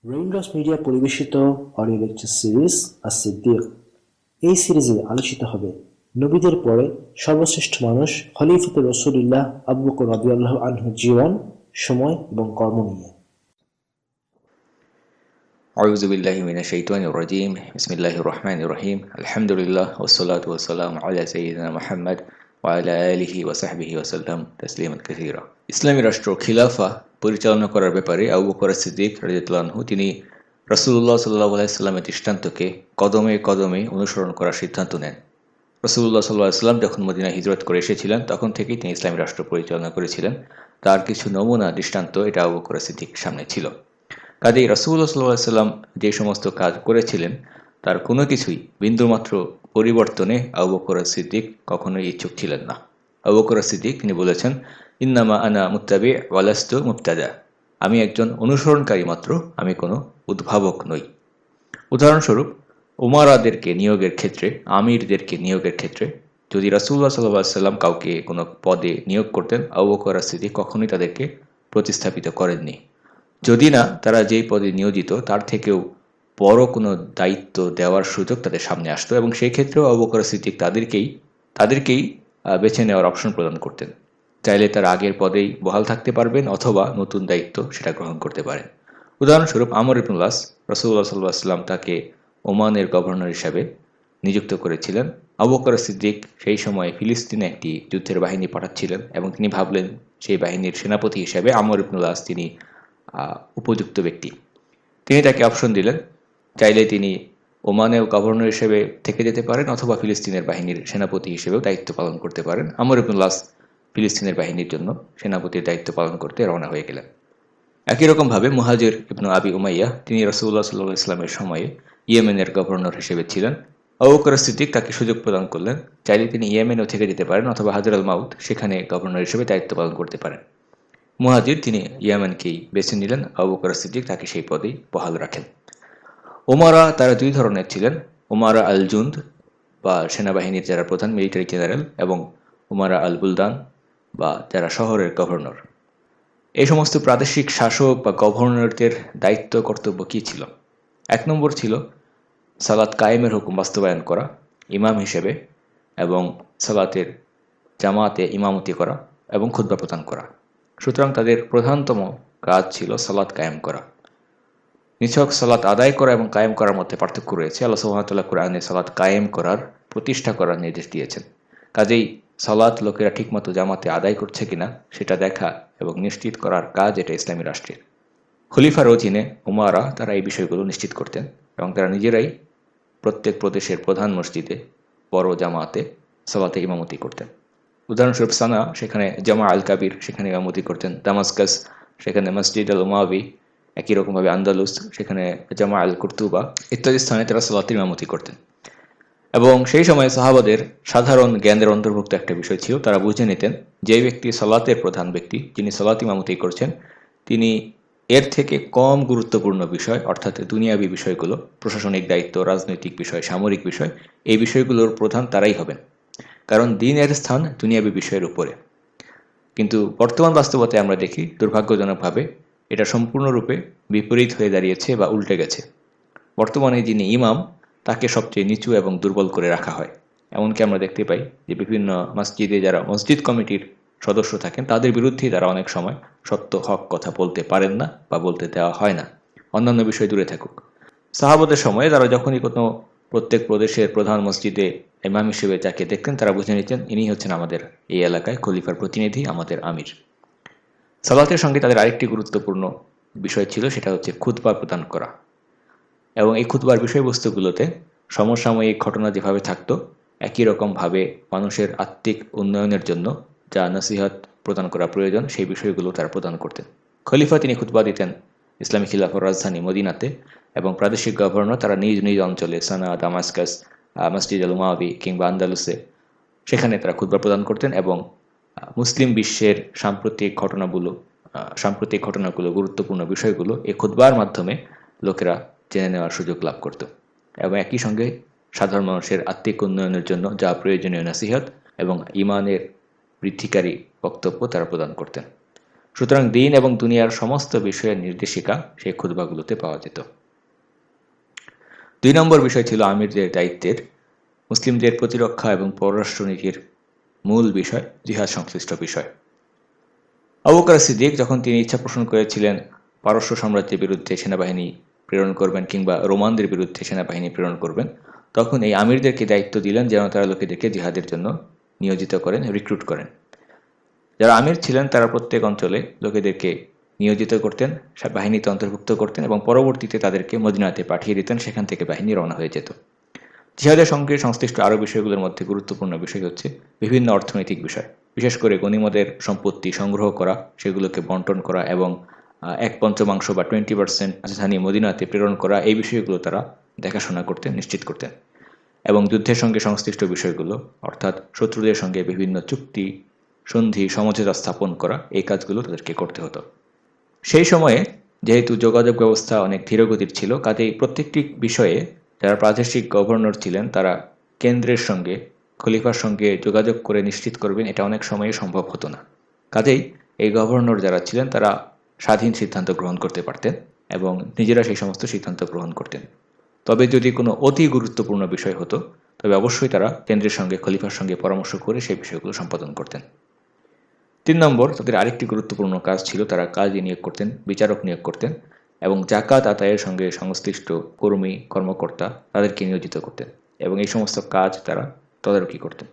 Raindrops media পরিবেশিত audio lecture series আস-সিদ্দিক। এই সিরিজে আলোচিত হবে নবীদের পরে সর্বশ্রেষ্ঠ মানুষ খলিফাতুর রাসূলুল্লাহ আবু বকর রাদিয়াল্লাহু আনহুর জীবন, সময় এবং কর্ম নিয়ে। أعوذ بالله من الشيطان الرجيم بسم الله الرحمن الرحيم الحمد لله والصلاة والسلام على سيدنا محمد وعلى آله وصحبه وسلم تسليما كثيرا। ইসলামী রাষ্ট্র খিলাফা পরিচালনা করার ব্যাপারে আবু বকর সিদ্দিক রাদিয়াল্লাহু আনহু তিনি রাসূলুল্লাহ সাল্লাল্লাহু আলাইহি সাল্লামের দৃষ্টান্তকে কদমে কদমে অনুসরণ করার সিদ্ধান্ত নেন। রাসূলুল্লাহ সাল্লাল্লাহু আলাইহি সাল্লাম যখন মদিনায় হিজরত করে এসেছিলেন তখন থেকেই তিনি ইসলামী রাষ্ট্র পরিচালনা করেছিলেন। তার কিছু নমুনা দৃষ্টান্ত এটা আবু বকর সিদ্দিকের সামনে ছিল। কাজেই রাসূলুল্লাহ সাল্লাল্লাহু আলাইহি সাল্লাম যে সমস্ত কাজ করেছিলেন তার কোনো কিছুই বিন্দুমাত্র পরিবর্তনে আবু বকর সিদ্দিক কখনোই ইচ্ছুক ছিলেন না। আবু বকর সিদ্দিক তিনি বলেছেন, ইন্নামা আনা মুত্তাবি ওয়া লাস্তু মুবতাদা, আমি একজন অনুসরণকারী মাত্র, আমি কোনো উদ্ভাবক নই। উদাহরণস্বরূপ উমারাদেরকে নিয়োগের ক্ষেত্রে, আমিরদেরকে নিয়োগের ক্ষেত্রে যদি রাসূলুল্লাহ সাল্লাল্লাহু আলাইহি সাল্লাম কাউকে কোনো পদে নিয়োগ করতেন, আবু বকর সিদ্দিক কখনোই তাদেরকে প্রতিস্থাপিত করেননি। যদি না তারা যেই পদে নিয়োজিত তার থেকেও বড় কোনো দায়িত্ব দেওয়ার সুযোগ তাদের সামনে আসতো, এবং সেই ক্ষেত্রেও আবু বকর সিদ্দিক তাদেরকেই বেছে নেওয়ার অপশন প্রদান করতেন। চাইলে তার আগের পদেই বহাল থাকতে পারবেন অথবা নতুন দায়িত্ব সেটা গ্রহণ করতে পারেন। উদাহরণস্বরূপ আমর ইবনুল আস, রাসূলুল্লাহ সাল্লাল্লাহু আলাইহি ওয়াসাল্লাম তাকে ওমানের গভর্নর হিসাবে নিযুক্ত করেছিলেন। আবু বকর সিদ্দিক সেই সময় ফিলিস্তিনে একটি যুদ্ধের বাহিনী পাঠাচ্ছিলেন এবং তিনি ভাবলেন সেই বাহিনীর সেনাপতি হিসাবে আমর ইবনুল আস তিনি উপযুক্ত ব্যক্তি। তিনি তাকে অপশন দিলেন, চাইলে তিনি ওমানেও গভর্নর হিসেবে থেকে যেতে পারেন অথবা ফিলিস্তিনের বাহিনীর সেনাপতি হিসেবেও দায়িত্ব পালন করতে পারেন। আমর ইবনুল আস ফিলিস্তিনের বাহিনীর জন্য সেনাপতির দায়িত্ব পালন করতে রওনা হয়ে গেলেন। একই রকমভাবে মুহাজির ইবনু আবি উমাইয়া তিনি রাসূলুল্লাহ সাল্লাল্লাহু আলাইহি ওয়াসাল্লামের সময়ে ইয়েমেনের গভর্নর হিসেবে ছিলেন। আবু বকর সিদ্দিক তাকে সুযোগ প্রদান করলেন, চাইলে তিনি ইয়েমেনেও থেকে যেতে পারেন অথবা হাজর আল মাউত সেখানে গভর্নর হিসেবে দায়িত্ব পালন করতে পারেন। মুহাজির তিনি ইয়ামেনকেই বেছে নিলেন, আবু বকর সিদ্দিক তাকে সেই পদেই বহাল রাখেন। ওমারা তারা দুই ধরনের ছিলেন, ওমারা আল জুন্দ বা সেনাবাহিনীর যারা প্রধান মিলিটারি জেনারেল, এবং ওমারা আল বুলদান বা যারা শহরের গভর্নর। এই সমস্ত প্রাদেশিক শাসক বা গভর্নরদের দায়িত্ব কর্তব্য কী ছিল? ১ নম্বর ছিল সালাত কায়েমের হুকুম বাস্তবায়ন করা ইমাম হিসেবে, এবং সালাতের জামাতে ইমামতি করা এবং খুতবা প্রদান করা। সুতরাং তাদের প্রধানতম কাজ ছিল সালাত কায়েম করা। নিছক সালাত আদায় করা এবং কায়েম করার মধ্যে পার্থক্য রয়েছে। আল্লাহ সুবহানাহু ওয়া তাআলা কোরআনে সালাত কায়েম করার, প্রতিষ্ঠা করার নির্দেশ দিয়েছেন। কাজেই সালাত লোকেরা ঠিকমতো জামাতে আদায় করছে কিনা সেটা দেখা এবং নিশ্চিত করার কাজ এটা ইসলামী রাষ্ট্রের। খলিফার অধীনে উমারা তারা এই বিষয়গুলো নিশ্চিত করতেন এবং তারা নিজেরাই প্রত্যেক প্রদেশের প্রধান মসজিদে বড় জামাতে সালাতে ইমামতি করতেন। উদাহরণস্বরূপ সানা সেখানে জামা আল কাবির সেখানে ইমামতি করতেন, দামাস্কাস সেখানে মসজিদ আল উমাবি, একই রকমভাবে আন্দালুস সেখানে জামা আল কুরতুবা ইত্যাদি স্থানে তারা সালাতের ইমামতি করতেন। এবং সেই সময় সাহাবাদের সাধারণ জ্ঞানের অন্তর্ভুক্ত একটা বিষয় ছিল, তারা বুঝে নিতেন যে ব্যক্তি সালাতের প্রধান ব্যক্তি, যিনি সালাত ইমামতি করছেন, তিনি এর থেকে কম গুরুত্বপূর্ণ বিষয় অর্থাৎ দুনিয়াবী বিষয়গুলো, প্রশাসনিক দায়িত্ব, রাজনৈতিক বিষয়, সামরিক বিষয়, এই বিষয়গুলোর প্রধান তারাই হবেন, কারণ দিনের স্থান দুনিয়াবী বিষয়ের উপরে। কিন্তু বর্তমান বাস্তবতায় আমরা দেখি দুর্ভাগ্যজনকভাবে এটা সম্পূর্ণরূপে বিপরীত হয়ে দাঁড়িয়েছে বা উল্টে গেছে। বর্তমানে যিনি ইমাম তাকে সবচেয়ে নিচু এবং দুর্বল করে রাখা হয়। এমনকি আমরা দেখতে পাই যে বিভিন্ন মসজিদে যারা মসজিদ কমিটির সদস্য থাকেন তাদের বিরুদ্ধেই তারা অনেক সময় সত্য হক কথা বলতে পারেন না বা বলতে দেওয়া হয় না, অন্যান্য বিষয় দূরে থাকুক। সাহাবাদের সময়ে তারা যখনই কোনো প্রত্যেক প্রদেশের প্রধান মসজিদে ইমাম হিসেবে যাকে দেখতেন তারা বুঝে নিতেন ইনি হচ্ছেন আমাদের এই এলাকায় খলিফার প্রতিনিধি, আমাদের আমির। সালাতের সঙ্গে তাদের আরেকটি গুরুত্বপূর্ণ বিষয় ছিল, সেটা হচ্ছে খুতবা প্রদান করা। এবং এই খুতবার বিষয়বস্তুগুলোতে সমসাময়িক ঘটনা যেভাবে থাকতো একই রকমভাবে মানুষের আত্মিক উন্নয়নের জন্য যা নসিহত প্রদান করা প্রয়োজন সেই বিষয়গুলো তারা প্রদান করতেন। খলিফা তিনি খুতবা দিতেন ইসলামী খিলাফার রাজধানী মদিনাতে, এবং প্রাদেশিক গভর্নর তারা নিজ নিজ অঞ্চলে সানা, দামাস্কাস, মসজিদ আল উমাবি কিংবা আন্দালুসে সেখানে তারা খুতবা প্রদান করতেন এবং মুসলিম বিশ্বের সাম্প্রতিক ঘটনাগুলো, গুরুত্বপূর্ণ বিষয়গুলো এই খুতবার মাধ্যমে লোকেরা জেনে নেওয়ার সুযোগ লাভ করত। এবং একই সঙ্গে সাধারণ মানুষের আত্মিক উন্নয়নের জন্য যা প্রয়োজনীয় নসিহত এবং ইমানের বৃদ্ধিকারী বক্তব্য তারা প্রদান করতেন। সুতরাং দিন এবং দুনিয়ার সমস্ত বিষয়ের নির্দেশিকা সেই খুতবাগুলোতে পাওয়া যেত। 2 নম্বর বিষয় ছিল আমিরদের দায়িত্বের মুসলিমদের প্রতিরক্ষা এবং পররাষ্ট্রনীতির মূল বিষয় জিহাদ সংশ্লিষ্ট বিষয়। আবু বকর সিদ্দিক যখন তিনি ইচ্ছা পোষণ করেছিলেন পারস্য সাম্রাজ্যের বিরুদ্ধে সেনাবাহিনী প্রেরণ করবেন কিংবা রোমানদের বিরুদ্ধে সেনাবাহিনী প্রেরণ করবেন, তখন এই আমিরদেরকে দায়িত্ব দিলেন যেন তারা লোকেদেরকে জিহাদের জন্য নিয়োজিত করেন, রিক্রুট করেন। যারা আমির ছিলেন তারা প্রত্যেক অঞ্চলে লোকেদেরকে নিয়োজিত করতেন, বাহিনীতে অন্তর্ভুক্ত করতেন এবং পরবর্তীতে তাদেরকে মদিনাতে পাঠিয়ে দিতেন, সেখান থেকে বাহিনী রওনা হয়ে যেত। জিহাদের সঙ্গে সংশ্লিষ্ট আরও বিষয়গুলোর মধ্যে গুরুত্বপূর্ণ বিষয় হচ্ছে বিভিন্ন অর্থনৈতিক বিষয়, বিশেষ করে গনিমতের সম্পত্তি সংগ্রহ করা, সেগুলোকে বন্টন করা এবং 1/5 বা 20% রাজধানী মদিনাতে প্রেরণ করা, এই বিষয়গুলো তারা দেখাশোনা করতেন, নিশ্চিত করতেন। এবং যুদ্ধের সঙ্গে সংশ্লিষ্ট বিষয়গুলো অর্থাৎ শত্রুদের সঙ্গে বিভিন্ন চুক্তি, সন্ধি, সমঝোতা স্থাপন করা, এই কাজগুলো তাদেরকে করতে হতো। সেই সময়ে যেহেতু যোগাযোগ ব্যবস্থা অনেক ধীরগতির ছিল, কাজেই প্রত্যেকটি বিষয়ে যারা প্রাদেশিক গভর্নর ছিলেন তারা কেন্দ্রের সঙ্গে, খলিফার সঙ্গে যোগাযোগ করে নিশ্চিত করবেন, এটা অনেক সময়ে সম্ভব হতো না। কাজেই এই গভর্নর যারা ছিলেন তারা স্বাধীন সিদ্ধান্ত গ্রহণ করতে পারতেন এবং নিজেরা সেই সমস্ত সিদ্ধান্ত গ্রহণ করতেন। তবে যদি কোনো অতি গুরুত্বপূর্ণ বিষয় হতো তবে অবশ্যই তারা কেন্দ্রের সঙ্গে, খলিফার সঙ্গে পরামর্শ করে সেই বিষয়গুলো সম্পাদন করতেন। 3 নম্বর, তাদের আরেকটি গুরুত্বপূর্ণ কাজ ছিল তারা কাজী নিয়োগ করতেন, বিচারক নিয়োগ করতেন এবং জাকাত আদায়ের সঙ্গে সংশ্লিষ্ট কর্মী, কর্মকর্তা তাদেরকে নিয়োজিত করতেন এবং এই সমস্ত কাজ তারা তদারকি করতেন।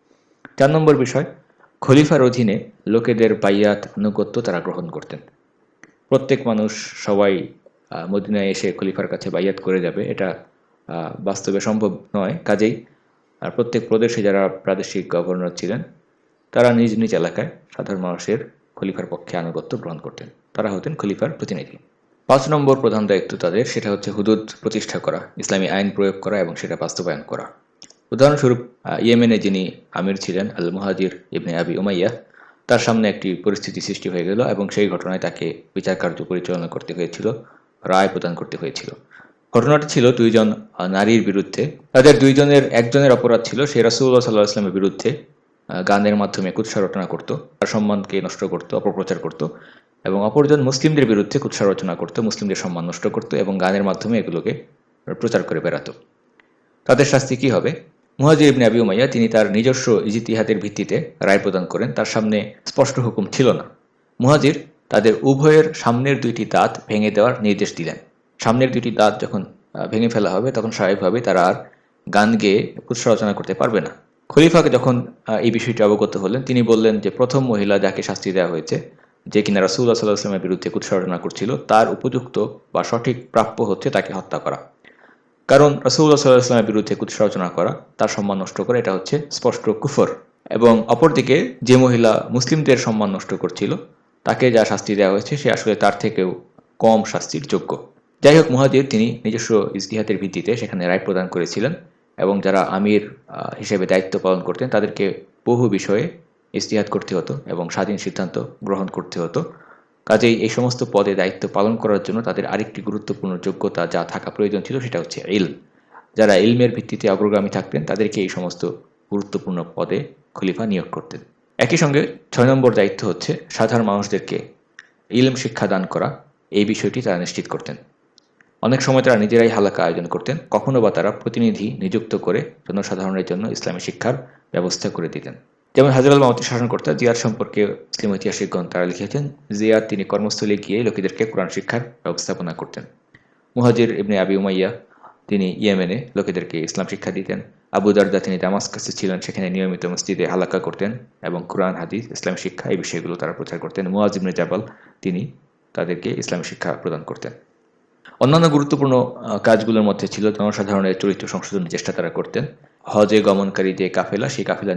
4 নম্বর বিষয়, খলিফার অধীনে লোকেদের বাইয়াত, আনুগত্য তারা গ্রহণ করতেন। প্রত্যেক মানুষ সবাই মদিনায় এসে খলিফার কাছে বাইয়াত করে যাবে, এটা বাস্তবে সম্ভব নয়। কাজেই প্রত্যেক প্রদেশে যারা প্রাদেশিক গভর্নর ছিলেন তারা নিজ নিজ এলাকায় সাধারণ মানুষের খলিফার পক্ষে আনুগত্য গ্রহণ করতেন, তারা হতেন খলিফার প্রতিনিধি। 5 নম্বর প্রধান দায়িত্ব তাদের, সেটা হচ্ছে হুদুদ প্রতিষ্ঠা করা, ইসলামী আইন প্রয়োগ করা এবং সেটা বাস্তবায়ন করা। উদাহরণস্বরূপ ইয়েমেনে যিনি আমির ছিলেন আল মুহাজির ইবনে আবি উমাইয়া, তার সামনে একটি পরিস্থিতি সৃষ্টি হয়ে গেল এবং সেই ঘটনায় তাকে বিচার কার্য পরিচালনা করতে হয়েছিল, রায় প্রদান করতে হয়েছিল। ঘটনাটি ছিল 2 জন নারীর বিরুদ্ধে। তাদের 2 জনের একজনের অপরাধ ছিল সে রাসূলুল্লাহ সাল্লাল্লাহু আলাইহি ওয়াসাল্লামের বিরুদ্ধে গানের মাধ্যমে কুৎসা রচনা করত, তার সম্মানকে নষ্ট করত, অপপ্রচার করত, এবং অপরজন মুসলিমদের বিরুদ্ধে কুৎসা রচনা করত, মুসলিমদের সম্মান নষ্ট করত এবং গানের মাধ্যমে এগুলোকে প্রচার করে বেড়াত। তাদের শাস্তি কি হবে? মুহাজির ইবনে আবি উমাইয়া তিনি তার নিজস্ব ইজতিহাদের ভিত্তিতে রায় প্রদান করেন, তার সামনে স্পষ্ট হুকুম ছিল না। মুহাজির তাদের উভয়ের সামনের 2টি দাঁত ভেঙে দেওয়ার নির্দেশ দিলেন। সামনের 2টি দাঁত যখন ভেঙে ফেলা হবে তখন স্বাভাবিকভাবে তারা আর গান গেয়ে কুৎসা রচনা করতে পারবে না। খলিফাকে যখন এই বিষয়টি অবগত হলেন তিনি বললেন যে প্রথম মহিলা যাকে শাস্তি দেওয়া হয়েছে, যে কিনা রাসূলুল্লাহ সাল্লাল্লাহু আলাইহি ওয়াসাল্লামের বিরুদ্ধে কুৎসা রচনা করছিল, তার উপযুক্ত বা সঠিক প্রাপ্য হচ্ছে তাকে হত্যা করা। কারণ রাসূলুল্লাহ সাল্লাল্লাহু আলাইহি ওয়াসাল্লামের বিরুদ্ধে কুৎসা রচনা করা, তার সম্মান নষ্ট করা, এটা হচ্ছে স্পষ্ট কুফর। এবং অপরদিকে যে মহিলা মুসলিমদের সম্মান নষ্ট করছিল তাকে যা শাস্তি দেওয়া হয়েছে সে আসলে তার থেকেও কম শাস্তির যোগ্য। যাই হোক, মুহাজির তিনি নিজস্ব ইজতিহাদের ভিত্তিতে সেখানে রায় প্রদান করেছিলেন এবং যারা আমির হিসেবে দায়িত্ব পালন করতেন তাদেরকে বহু বিষয়ে ইজতিহাদ করতে হতো এবং স্বাধীন সিদ্ধান্ত গ্রহণ করতে হতো। কাজেই এই সমস্ত পদে দায়িত্ব পালন করার জন্য তাদের আরেকটি গুরুত্বপূর্ণ যোগ্যতা যা থাকা প্রয়োজন ছিল সেটা হচ্ছে ইলম। যারা ইলমের ভিত্তিতে অগ্রগামী থাকতেন তাদেরকে এই সমস্ত গুরুত্বপূর্ণ পদে খলিফা নিয়োগ করতেন। একই সঙ্গে 6 নম্বর দায়িত্ব হচ্ছে সাধারণ মানুষদেরকে ইলম শিক্ষা দান করা, এই বিষয়টি তারা নিশ্চিত করতেন। অনেক সময় তারা নিজেরাই হালাকা আয়োজন করতেন, কখনো বা তারা প্রতিনিধি নিযুক্ত করে জনসাধারণের জন্য ইসলামী শিক্ষার ব্যবস্থা করে দিতেন। যেমন হাজর আল মাউতি শাসনকর্তা জিয়াদ সম্পর্কে মুসলিম ঐতিহাসিকগণ তারা লিখেছেন, জিয়াদ তিনি কর্মস্থলে গিয়ে লোকেদেরকে কোরআন শিক্ষার ব্যবস্থাপনা করতেন। মুহাজির ইবনে আবি উমাইয়া তিনি ইয়েমেনে লোকেদেরকে ইসলাম শিক্ষা দিতেন। আবু দারদা তিনি দামাস্কাসে ছিলেন, সেখানে নিয়মিত মসজিদে হালাকা করতেন এবং কোরআন, হাদিস, ইসলাম শিক্ষা এই বিষয়গুলো তারা প্রচার করতেন। মুআজ ইবনে জাবাল তিনি তাদেরকে ইসলামী শিক্ষা প্রদান করতেন। অন্যান্য গুরুত্বপূর্ণ কাজগুলোর মধ্যে ছিল জনসাধারণের চরিত্র সংশোধনের চেষ্টা তারা করতেন। হজে গমনকারী যে কাফেলা, সেই কাফেলার